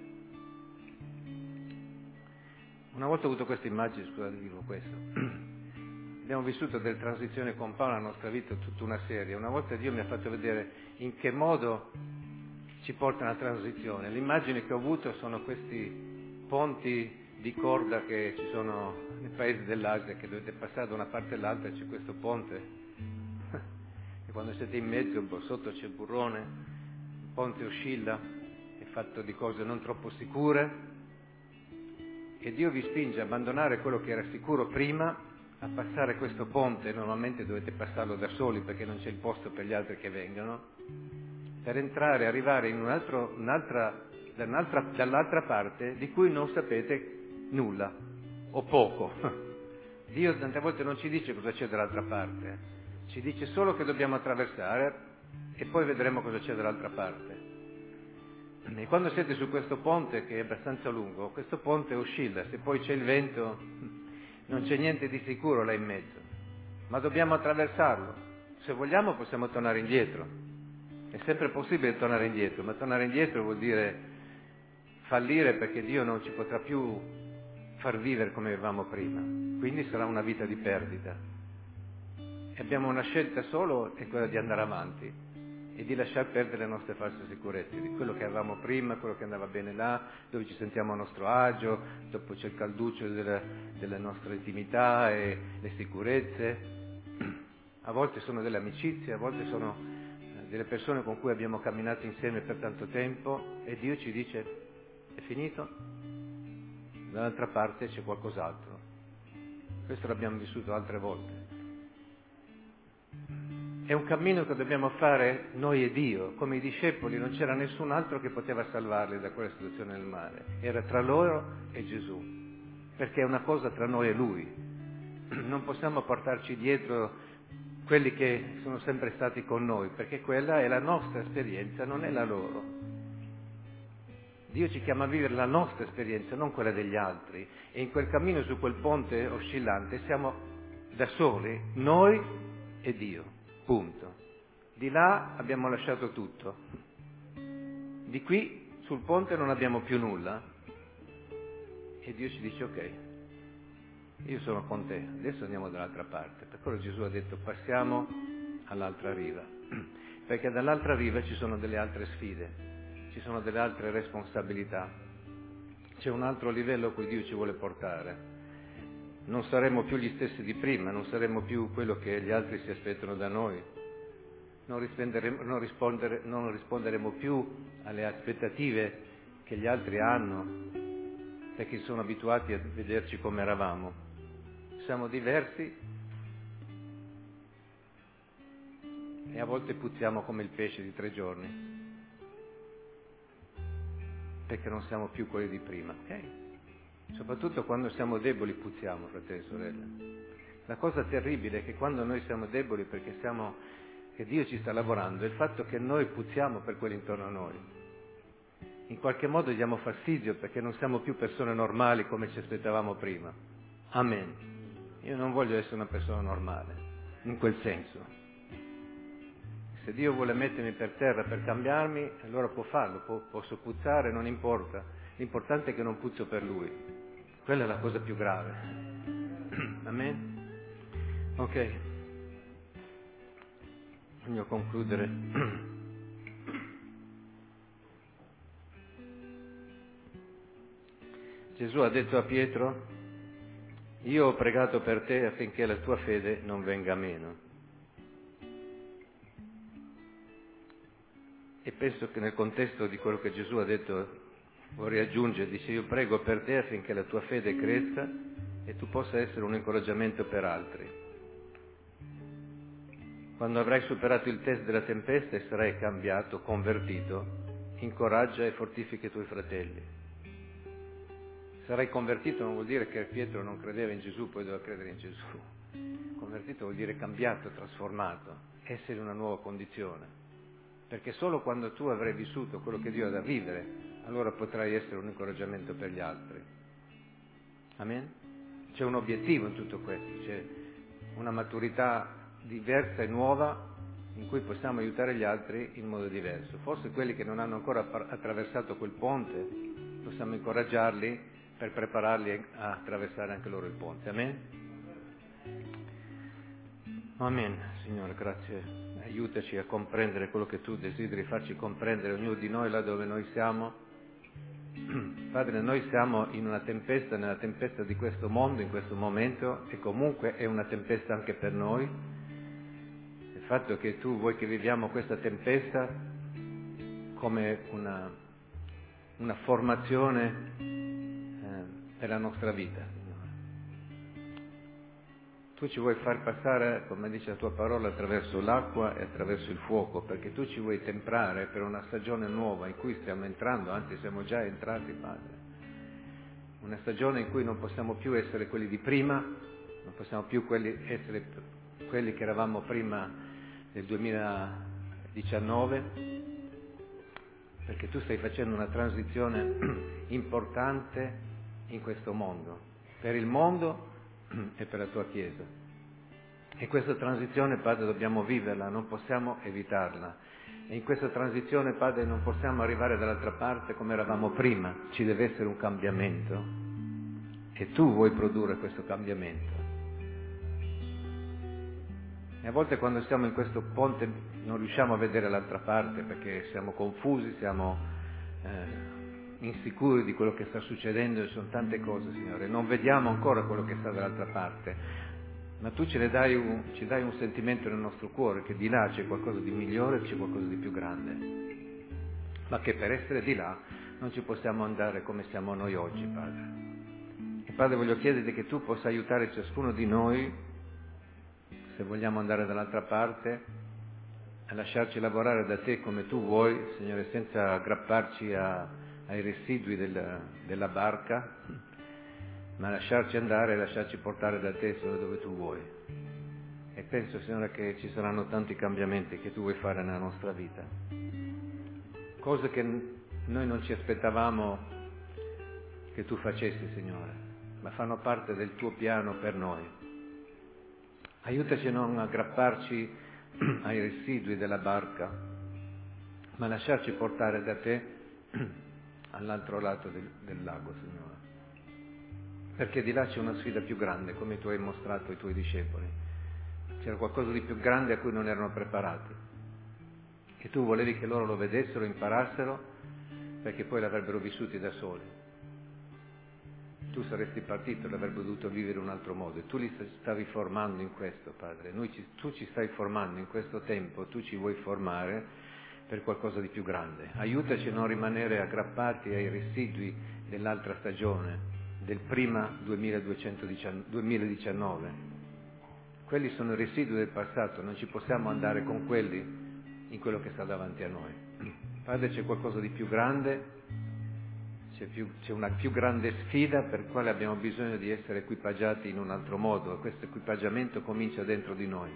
Speaker 1: Una volta ho avuto questa immagine, scusate, dico questo. Abbiamo vissuto delle transizioni con Paolo nella nostra vita, tutta una serie. Una volta Dio mi ha fatto vedere in che modo ci porta una transizione. L'immagine che ho avuto sono questi ponti di corda che ci sono nei paesi dell'Asia, che dovete passare da una parte all'altra e c'è questo ponte. E quando siete in mezzo, sotto c'è il burrone, il ponte oscilla, è fatto di cose non troppo sicure. E Dio vi spinge a abbandonare quello che era sicuro prima, a passare questo ponte. Normalmente dovete passarlo da soli perché non c'è il posto per gli altri che vengano, per entrare, arrivare in un altro, un'altra, dall'altra, dall'altra parte di cui non sapete nulla o poco. Dio tante volte non ci dice cosa c'è dall'altra parte, ci dice solo che dobbiamo attraversare e poi vedremo cosa c'è dall'altra parte. E quando siete su questo ponte, che è abbastanza lungo, questo ponte oscilla, se poi c'è il vento non c'è niente di sicuro là in mezzo, ma dobbiamo attraversarlo. Se vogliamo possiamo tornare indietro, è sempre possibile tornare indietro, ma tornare indietro vuol dire fallire, perché Dio non ci potrà più far vivere come vivevamo prima, quindi sarà una vita di perdita. E abbiamo una scelta solo, è quella di andare avanti e di lasciar perdere le nostre false sicurezze, di quello che avevamo prima, quello che andava bene là, dove ci sentiamo a nostro agio, dopo c'è il calduccio della, della nostra intimità e le sicurezze. A volte sono delle amicizie, a volte sono delle persone con cui abbiamo camminato insieme per tanto tempo e Dio ci dice: è finito, dall'altra parte c'è qualcos'altro. Questo l'abbiamo vissuto altre volte. È un cammino che dobbiamo fare noi e Dio. Come i discepoli non c'era nessun altro che poteva salvarli da quella situazione del mare. Era tra loro e Gesù, perché è una cosa tra noi e Lui. Non possiamo portarci dietro quelli che sono sempre stati con noi, perché quella è la nostra esperienza, non è la loro. Dio ci chiama a vivere la nostra esperienza, non quella degli altri. E in quel cammino su quel ponte oscillante siamo da soli, noi e Dio. Punto. Di là abbiamo lasciato tutto. Di qui sul ponte non abbiamo più nulla. E Dio ci dice: ok, io sono con te, adesso andiamo dall'altra parte. Per quello Gesù ha detto: passiamo all'altra riva. Perché dall'altra riva ci sono delle altre sfide, ci sono delle altre responsabilità. C'è un altro livello a cui Dio ci vuole portare. Non saremo più gli stessi di prima, non saremo più quello che gli altri si aspettano da noi, non risponderemo, non rispondere, non risponderemo più alle aspettative che gli altri hanno, perché sono abituati a vederci come eravamo. Siamo diversi e a volte puzziamo come il pesce di tre giorni, perché non siamo più quelli di prima, ok? Soprattutto quando siamo deboli puzziamo, fratelli e sorelle. La cosa terribile è che quando noi siamo deboli, perché siamo, che Dio ci sta lavorando, è il fatto che noi puzziamo per quelli intorno a noi. In qualche modo diamo fastidio perché non siamo più persone normali come ci aspettavamo prima. Amen. Io non voglio essere una persona normale, in quel senso. Se Dio vuole mettermi per terra per cambiarmi, allora può farlo, può, posso puzzare, non importa. L'importante è che non puzzo per Lui. Quella è la cosa più grave. Amen? Ok. Voglio concludere. Gesù ha detto a Pietro: io ho pregato per te affinché la tua fede non venga meno. E penso che nel contesto di quello che Gesù ha detto vorrei aggiungere, dice: io prego per te affinché la tua fede cresca e tu possa essere un incoraggiamento per altri. Quando avrai superato il test della tempesta e sarai cambiato, convertito, incoraggia e fortifica i tuoi fratelli. Sarai convertito non vuol dire che Pietro non credeva in Gesù, poi doveva credere in Gesù. Convertito vuol dire cambiato, trasformato, essere in una nuova condizione. Perché solo quando tu avrai vissuto quello che Dio ha da vivere, allora potrai essere un incoraggiamento per gli altri. Amen? C'è un obiettivo in tutto questo, c'è una maturità diversa e nuova in cui possiamo aiutare gli altri in modo diverso. Forse quelli che non hanno ancora attraversato quel ponte, possiamo incoraggiarli per prepararli a attraversare anche loro il ponte. Amen? Amen. Signore, grazie. Aiutaci a comprendere quello che tu desideri farci comprendere, ognuno di noi là dove noi siamo. Padre, noi siamo in una tempesta, nella tempesta di questo mondo, in questo momento, e comunque è una tempesta anche per noi. Il fatto che tu vuoi che viviamo questa tempesta come una, una formazione eh, per la nostra vita. Tu ci vuoi far passare, come dice la tua parola, attraverso l'acqua e attraverso il fuoco, perché tu ci vuoi temprare per una stagione nuova in cui stiamo entrando, anzi siamo già entrati, Padre. Una stagione in cui non possiamo più essere quelli di prima, non possiamo più quelli, essere quelli che eravamo prima del duemiladiciannove, perché tu stai facendo una transizione importante in questo mondo, per il mondo e per la tua Chiesa. E questa transizione, Padre, dobbiamo viverla, non possiamo evitarla. E in questa transizione, Padre, non possiamo arrivare dall'altra parte come eravamo prima, ci deve essere un cambiamento e tu vuoi produrre questo cambiamento. E a volte quando siamo in questo ponte non riusciamo a vedere l'altra parte perché siamo confusi, siamo eh, insicuri di quello che sta succedendo, ci sono tante cose, Signore, non vediamo ancora quello che sta dall'altra parte, ma tu ce ne dai un, ci dai un sentimento nel nostro cuore che di là c'è qualcosa di migliore, c'è qualcosa di più grande, ma che per essere di là non ci possiamo andare come siamo noi oggi, Padre. E Padre, voglio chiederti che tu possa aiutare ciascuno di noi, se vogliamo andare dall'altra parte, a lasciarci lavorare da te come tu vuoi, Signore, senza aggrapparci a, ai residui del, della barca, ma lasciarci andare e lasciarci portare da te solo dove tu vuoi. E penso, Signore, che ci saranno tanti cambiamenti che tu vuoi fare nella nostra vita. Cose che noi non ci aspettavamo che tu facessi, Signore, ma fanno parte del tuo piano per noi. Aiutaci a non aggrapparci ai residui della barca, ma lasciarci portare da te all'altro lato del, del lago, Signore. Perché di là c'è una sfida più grande, come tu hai mostrato ai tuoi discepoli. C'era qualcosa di più grande a cui non erano preparati. E tu volevi che loro lo vedessero, imparassero, perché poi l'avrebbero vissuti da soli. Tu saresti partito e l'avrebbero dovuto vivere in un altro modo. E tu li stavi formando in questo, Padre. Noi ci, tu ci stai formando in questo tempo, tu ci vuoi formare per qualcosa di più grande. Aiutaci a non rimanere aggrappati ai residui dell'altra stagione, del prima duemiladiciannove. Quelli sono i residui del passato, non ci possiamo andare con quelli in quello che sta davanti a noi. Padre, c'è qualcosa di più grande, c'è, più, c'è una più grande sfida per quale abbiamo bisogno di essere equipaggiati in un altro modo, e questo equipaggiamento comincia dentro di noi.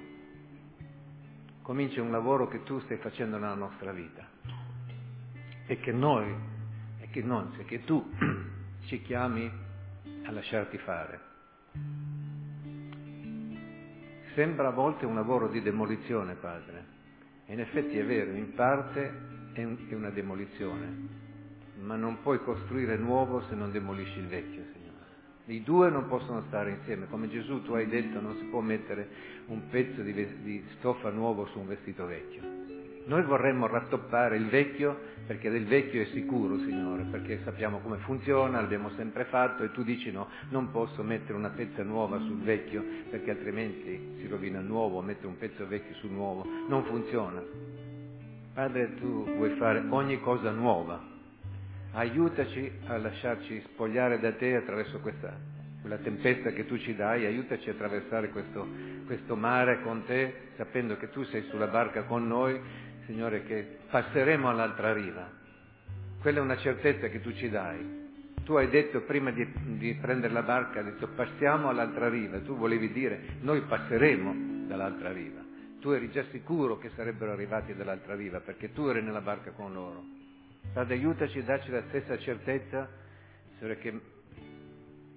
Speaker 1: Comincia un lavoro che tu stai facendo nella nostra vita e che noi, e che, non, e che tu ci chiami a lasciarti fare. Sembra a volte un lavoro di demolizione, Padre, e in effetti è vero, in parte è, un, è una demolizione, ma non puoi costruire nuovo se non demolisci il vecchio, Signore. I due non possono stare insieme, come Gesù tu hai detto, non si può mettere un pezzo di, di stoffa nuovo su un vestito vecchio. Noi vorremmo rattoppare il vecchio perché del vecchio è sicuro, Signore, perché sappiamo come funziona, l'abbiamo sempre fatto, e tu dici no, non posso mettere una pezza nuova sul vecchio perché altrimenti si rovina il nuovo, mettere un pezzo vecchio sul nuovo, non funziona. Padre, tu vuoi fare ogni cosa nuova. Aiutaci a lasciarci spogliare da te attraverso questa, quella tempesta che tu ci dai, aiutaci a attraversare questo, questo mare con te, sapendo che tu sei sulla barca con noi, Signore, che passeremo all'altra riva. Quella è una certezza che tu ci dai. Tu hai detto prima di, di prendere la barca, hai detto passiamo all'altra riva, tu volevi dire noi passeremo dall'altra riva. Tu eri già sicuro che sarebbero arrivati dall'altra riva perché tu eri nella barca con loro. Padre, aiutaci a darci la stessa certezza, Signore, che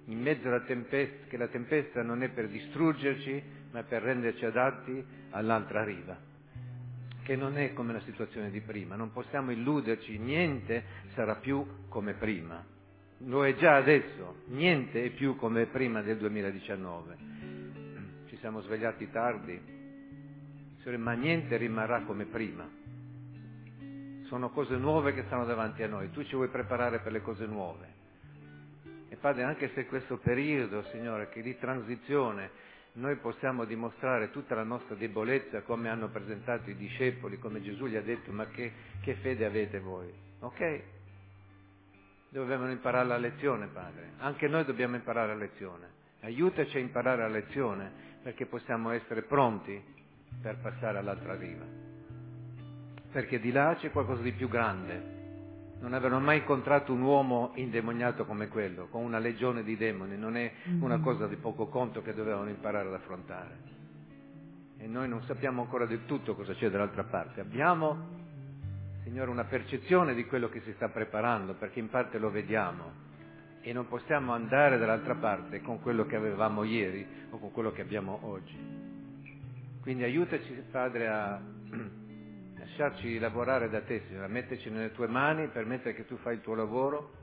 Speaker 1: in mezzo alla tempesta, che la tempesta non è per distruggerci, ma per renderci adatti all'altra riva, che non è come la situazione di prima. Non possiamo illuderci, niente sarà più come prima. Lo è già adesso, niente è più come prima del duemiladiciannove. Ci siamo svegliati tardi, ma niente rimarrà come prima. Sono cose nuove che stanno davanti a noi, tu ci vuoi preparare per le cose nuove. E Padre, anche se questo periodo, Signore, che di transizione noi possiamo dimostrare tutta la nostra debolezza, come hanno presentato i discepoli, come Gesù gli ha detto, ma che, che fede avete voi? Ok? Dobbiamo imparare la lezione, Padre. Anche noi dobbiamo imparare la lezione. Aiutaci a imparare la lezione, perché possiamo essere pronti per passare all'altra riva. Perché di là c'è qualcosa di più grande. Non avevano mai incontrato un uomo indemoniato come quello, con una legione di demoni. Non è una cosa di poco conto che dovevano imparare ad affrontare. E noi non sappiamo ancora del tutto cosa c'è dall'altra parte. Abbiamo, Signore, una percezione di quello che si sta preparando, perché in parte lo vediamo. E non possiamo andare dall'altra parte con quello che avevamo ieri o con quello che abbiamo oggi. Quindi aiutaci, Padre, a lasciarci lavorare da te, Signore, a metterci nelle tue mani, permettere che tu fai il tuo lavoro.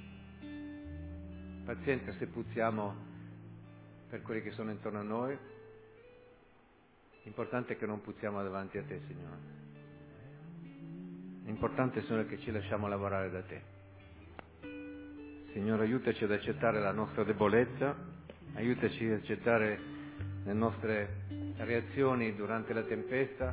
Speaker 1: Pazienza se puzziamo per quelli che sono intorno a noi. L'importante è che non puzziamo davanti a te, Signore. L'importante, Signore, è che ci lasciamo lavorare da te. Signore, aiutaci ad accettare la nostra debolezza, aiutaci ad accettare le nostre reazioni durante la tempesta,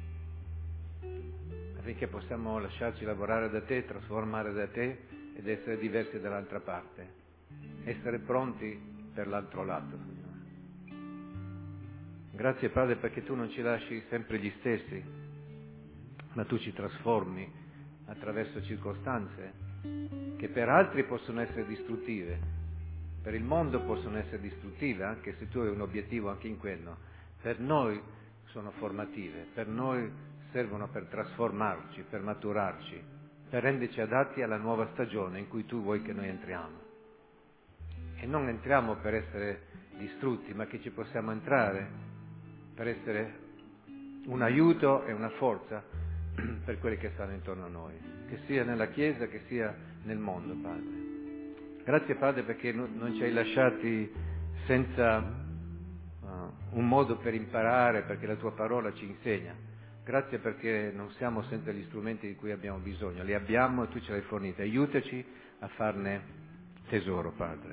Speaker 1: affinché possiamo lasciarci lavorare da te, trasformare da te ed essere diversi dall'altra parte, essere pronti per l'altro lato, Signore. Grazie, Padre, perché tu non ci lasci sempre gli stessi, ma tu ci trasformi attraverso circostanze che per altri possono essere distruttive, per il mondo possono essere distruttive, anche se tu hai un obiettivo anche in quello. Per noi sono formative, per noi servono per trasformarci, per maturarci, per renderci adatti alla nuova stagione in cui tu vuoi che noi entriamo. E non entriamo per essere distrutti, ma che ci possiamo entrare per essere un aiuto e una forza per quelli che stanno intorno a noi, che sia nella Chiesa, che sia nel mondo, Padre. Grazie, Padre, perché non ci hai lasciati senza uh, un modo per imparare, perché la tua parola ci insegna. Grazie perché non siamo senza gli strumenti di cui abbiamo bisogno, li abbiamo e tu ce li hai forniti. Aiutaci a farne tesoro, Padre.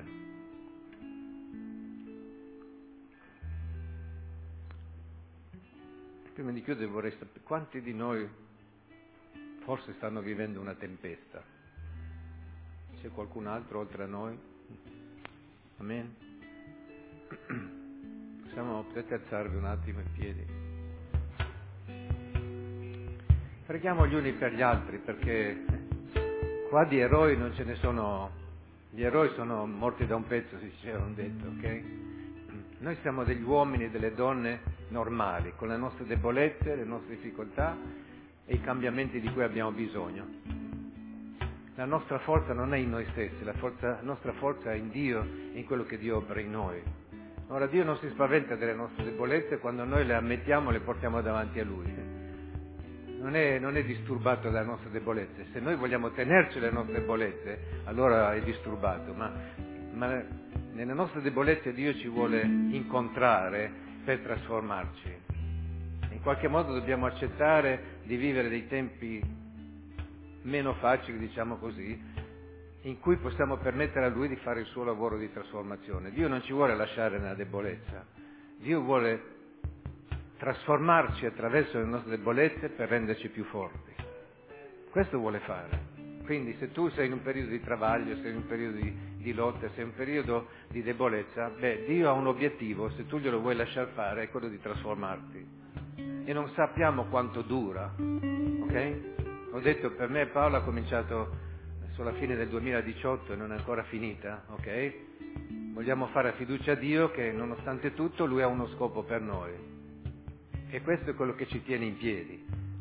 Speaker 1: Prima di chiudere vorrei sapere quanti di noi forse stanno vivendo una tempesta. C'è qualcun altro oltre a noi? Amen. Possiamo, potete alzarvi un attimo in piedi. Preghiamo gli uni per gli altri, perché qua di eroi non ce ne sono. Gli eroi sono morti da un pezzo, si diceva un detto, ok? Noi siamo degli uomini e delle donne normali, con le nostre debolezze, le nostre difficoltà e i cambiamenti di cui abbiamo bisogno. La nostra forza non è in noi stessi, la, forza, la nostra forza è in Dio e in quello che Dio opera in noi. Ora, Dio non si spaventa delle nostre debolezze quando noi le ammettiamo e le portiamo davanti a Lui. Non è, non è disturbato dalle nostre debolezze. Se noi vogliamo tenerci le nostre debolezze, allora è disturbato. Ma, ma nelle nostre debolezze Dio ci vuole incontrare per trasformarci. In qualche modo dobbiamo accettare di vivere dei tempi meno facili, diciamo così, in cui possiamo permettere a Lui di fare il suo lavoro di trasformazione. Dio non ci vuole lasciare nella debolezza, Dio vuole trasformarci attraverso le nostre debolezze per renderci più forti. Questo vuole fare. Quindi se tu sei in un periodo di travaglio, sei in un periodo di, di lotta, sei in un periodo di debolezza, beh, Dio ha un obiettivo, se tu glielo vuoi lasciar fare, è quello di trasformarti. E non sappiamo quanto dura, ok? Ho detto, per me Paolo ha cominciato sulla fine del duemiladiciotto e non è ancora finita, ok? Vogliamo fare fiducia a Dio che nonostante tutto Lui ha uno scopo per noi. E questo è quello che ci tiene in piedi.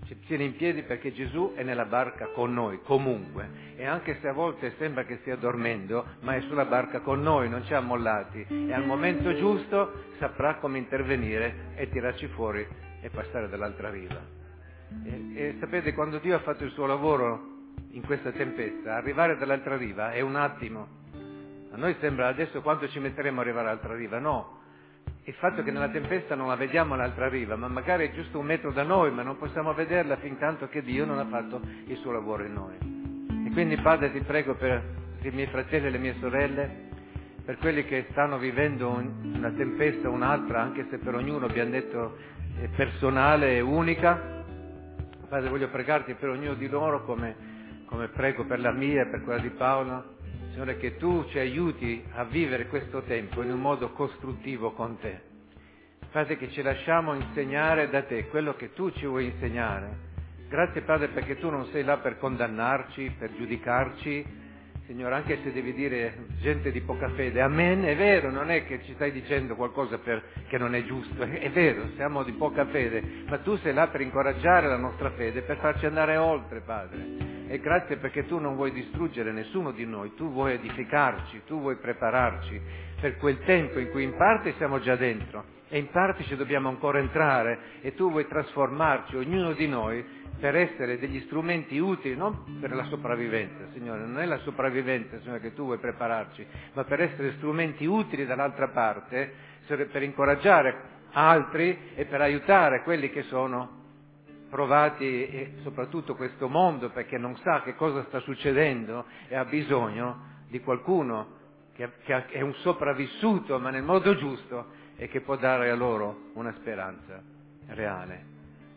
Speaker 1: ci tiene in piedi perché Gesù è nella barca con noi, comunque. E anche se a volte sembra che stia dormendo, ma è sulla barca con noi, non ci ha mollati. E al momento giusto saprà come intervenire e tirarci fuori e passare dall'altra riva. E, e sapete, quando Dio ha fatto il suo lavoro in questa tempesta, arrivare dall'altra riva è un attimo. A noi sembra adesso quanto ci metteremo a arrivare all'altra riva, no. Il fatto che nella tempesta non la vediamo all'altra riva, ma magari è giusto un metro da noi, ma non possiamo vederla fin tanto che Dio non ha fatto il suo lavoro in noi. E quindi, Padre, ti prego per i miei fratelli e le mie sorelle, per quelli che stanno vivendo un, una tempesta o un'altra, anche se per ognuno, abbiamo detto, è personale e unica. Padre, voglio pregarti per ognuno di loro come, come prego per la mia e per quella di Paola. Signore, che tu ci aiuti a vivere questo tempo in un modo costruttivo con te. Padre, che ci lasciamo insegnare da te quello che tu ci vuoi insegnare. Grazie, Padre, perché tu non sei là per condannarci, per giudicarci. Signore, anche se devi dire gente di poca fede, amen, è vero, non è che ci stai dicendo qualcosa per, che non è giusto, è vero, siamo di poca fede, ma tu sei là per incoraggiare la nostra fede, per farci andare oltre, Padre. E grazie perché tu non vuoi distruggere nessuno di noi, tu vuoi edificarci, tu vuoi prepararci per quel tempo in cui in parte siamo già dentro e in parte ci dobbiamo ancora entrare e tu vuoi trasformarci, ognuno di noi, per essere degli strumenti utili, non per la sopravvivenza, Signore, non è la sopravvivenza, Signore, che tu vuoi prepararci, ma per essere strumenti utili dall'altra parte, per incoraggiare altri e per aiutare quelli che sono provati, e soprattutto questo mondo, perché non sa che cosa sta succedendo e ha bisogno di qualcuno che, che è un sopravvissuto, ma nel modo giusto, e che può dare a loro una speranza reale.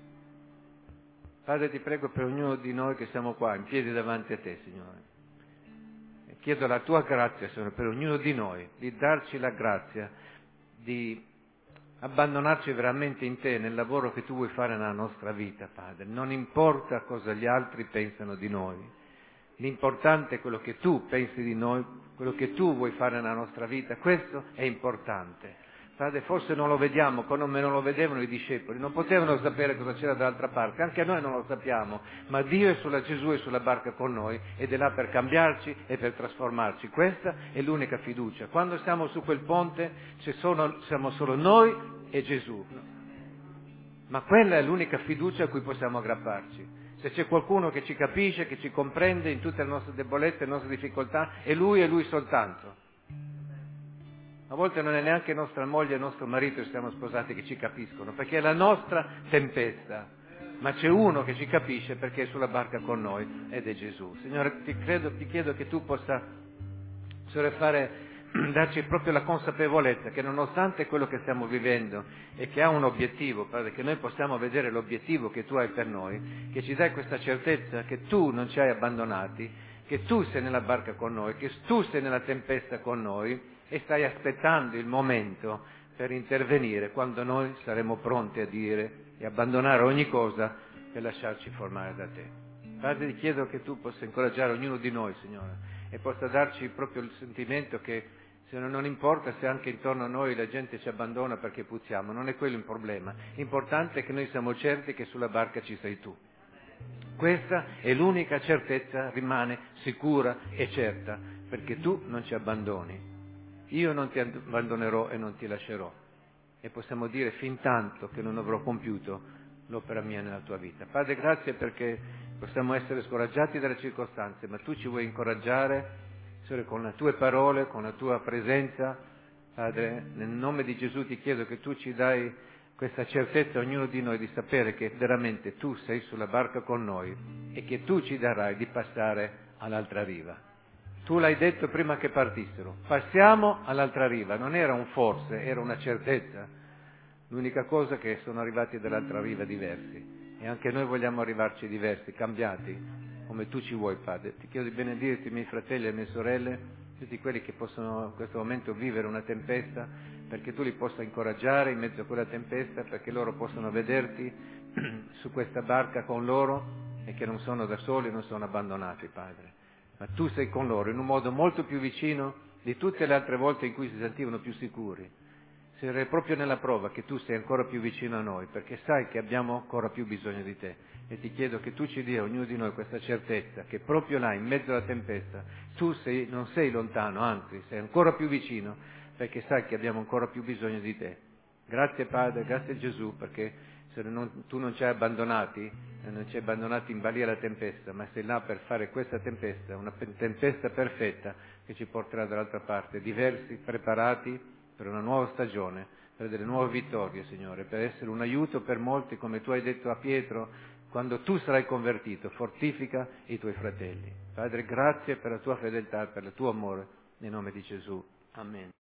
Speaker 1: Padre, ti prego per ognuno di noi che siamo qua, in piedi davanti a te, Signore. E chiedo la tua grazia, Signore, per ognuno di noi, di darci la grazia di abbandonarci veramente in te, nel lavoro che tu vuoi fare nella nostra vita, Padre. Non importa cosa gli altri pensano di noi. L'importante è quello che tu pensi di noi, quello che tu vuoi fare nella nostra vita. Questo è importante. Padre, forse non lo vediamo come non lo vedevano i discepoli, non potevano sapere cosa c'era dall'altra parte, anche noi non lo sappiamo, ma Dio è sulla Gesù, è sulla barca con noi ed è là per cambiarci e per trasformarci. Questa è l'unica fiducia. Quando siamo su quel ponte ci sono, siamo solo noi e Gesù, ma quella è l'unica fiducia a cui possiamo aggrapparci. Se c'è qualcuno che ci capisce, che ci comprende in tutte le nostre debolezze, le nostre difficoltà, è Lui e Lui soltanto. A volte non è neanche nostra moglie e nostro marito, se siamo sposati, che ci capiscono, perché è la nostra tempesta. Ma c'è uno che ci capisce perché è sulla barca con noi ed è Gesù. Signore, ti, credo, ti chiedo che tu possa, Signore, fare, darci proprio la consapevolezza che nonostante quello che stiamo vivendo e che ha un obiettivo, Padre, che noi possiamo vedere l'obiettivo che tu hai per noi, che ci dai questa certezza che tu non ci hai abbandonati, che tu sei nella barca con noi, che tu sei nella tempesta con noi, e stai aspettando il momento per intervenire quando noi saremo pronti a dire e abbandonare ogni cosa per lasciarci formare da te. Padre, ti chiedo che tu possa incoraggiare ognuno di noi, Signore, e possa darci proprio il sentimento che, Signore, non importa se anche intorno a noi la gente ci abbandona perché puzziamo, non è quello il problema. L'importante è che noi siamo certi che sulla barca ci sei tu. Questa è l'unica certezza, rimane sicura e certa, perché tu non ci abbandoni. Io non ti abbandonerò e non ti lascerò. E possiamo dire fin tanto che non avrò compiuto l'opera mia nella tua vita. Padre, grazie perché possiamo essere scoraggiati dalle circostanze, ma tu ci vuoi incoraggiare, Signore, con le tue parole, con la tua presenza. Padre, nel nome di Gesù ti chiedo che tu ci dai questa certezza a ognuno di noi di sapere che veramente tu sei sulla barca con noi e che tu ci darai di passare all'altra riva. Tu l'hai detto prima che partissero, passiamo all'altra riva, non era un forse, era una certezza. L'unica cosa è che sono arrivati dall'altra riva diversi e anche noi vogliamo arrivarci diversi, cambiati, come tu ci vuoi, Padre. Ti chiedo di benedirti i miei fratelli e le mie sorelle, tutti quelli che possono in questo momento vivere una tempesta, perché tu li possa incoraggiare in mezzo a quella tempesta, perché loro possano vederti su questa barca con loro e che non sono da soli, non sono abbandonati, Padre. Ma tu sei con loro in un modo molto più vicino di tutte le altre volte in cui si sentivano più sicuri. Signore, è proprio nella prova che tu sei ancora più vicino a noi, perché sai che abbiamo ancora più bisogno di te. E ti chiedo che tu ci dia, ognuno di noi, questa certezza, che proprio là, in mezzo alla tempesta, tu sei, non sei lontano, anzi, sei ancora più vicino, perché sai che abbiamo ancora più bisogno di te. Grazie Padre, grazie Gesù, perché se non, tu non ci hai abbandonati, eh, non ci hai abbandonati in balia alla tempesta, ma sei là per fare questa tempesta, una pe- tempesta perfetta che ci porterà dall'altra parte, diversi, preparati per una nuova stagione, per delle nuove vittorie, Signore, per essere un aiuto per molti, come tu hai detto a Pietro, quando tu sarai convertito, fortifica i tuoi fratelli. Padre, grazie per la tua fedeltà, per il tuo amore, nel nome di Gesù. Amen.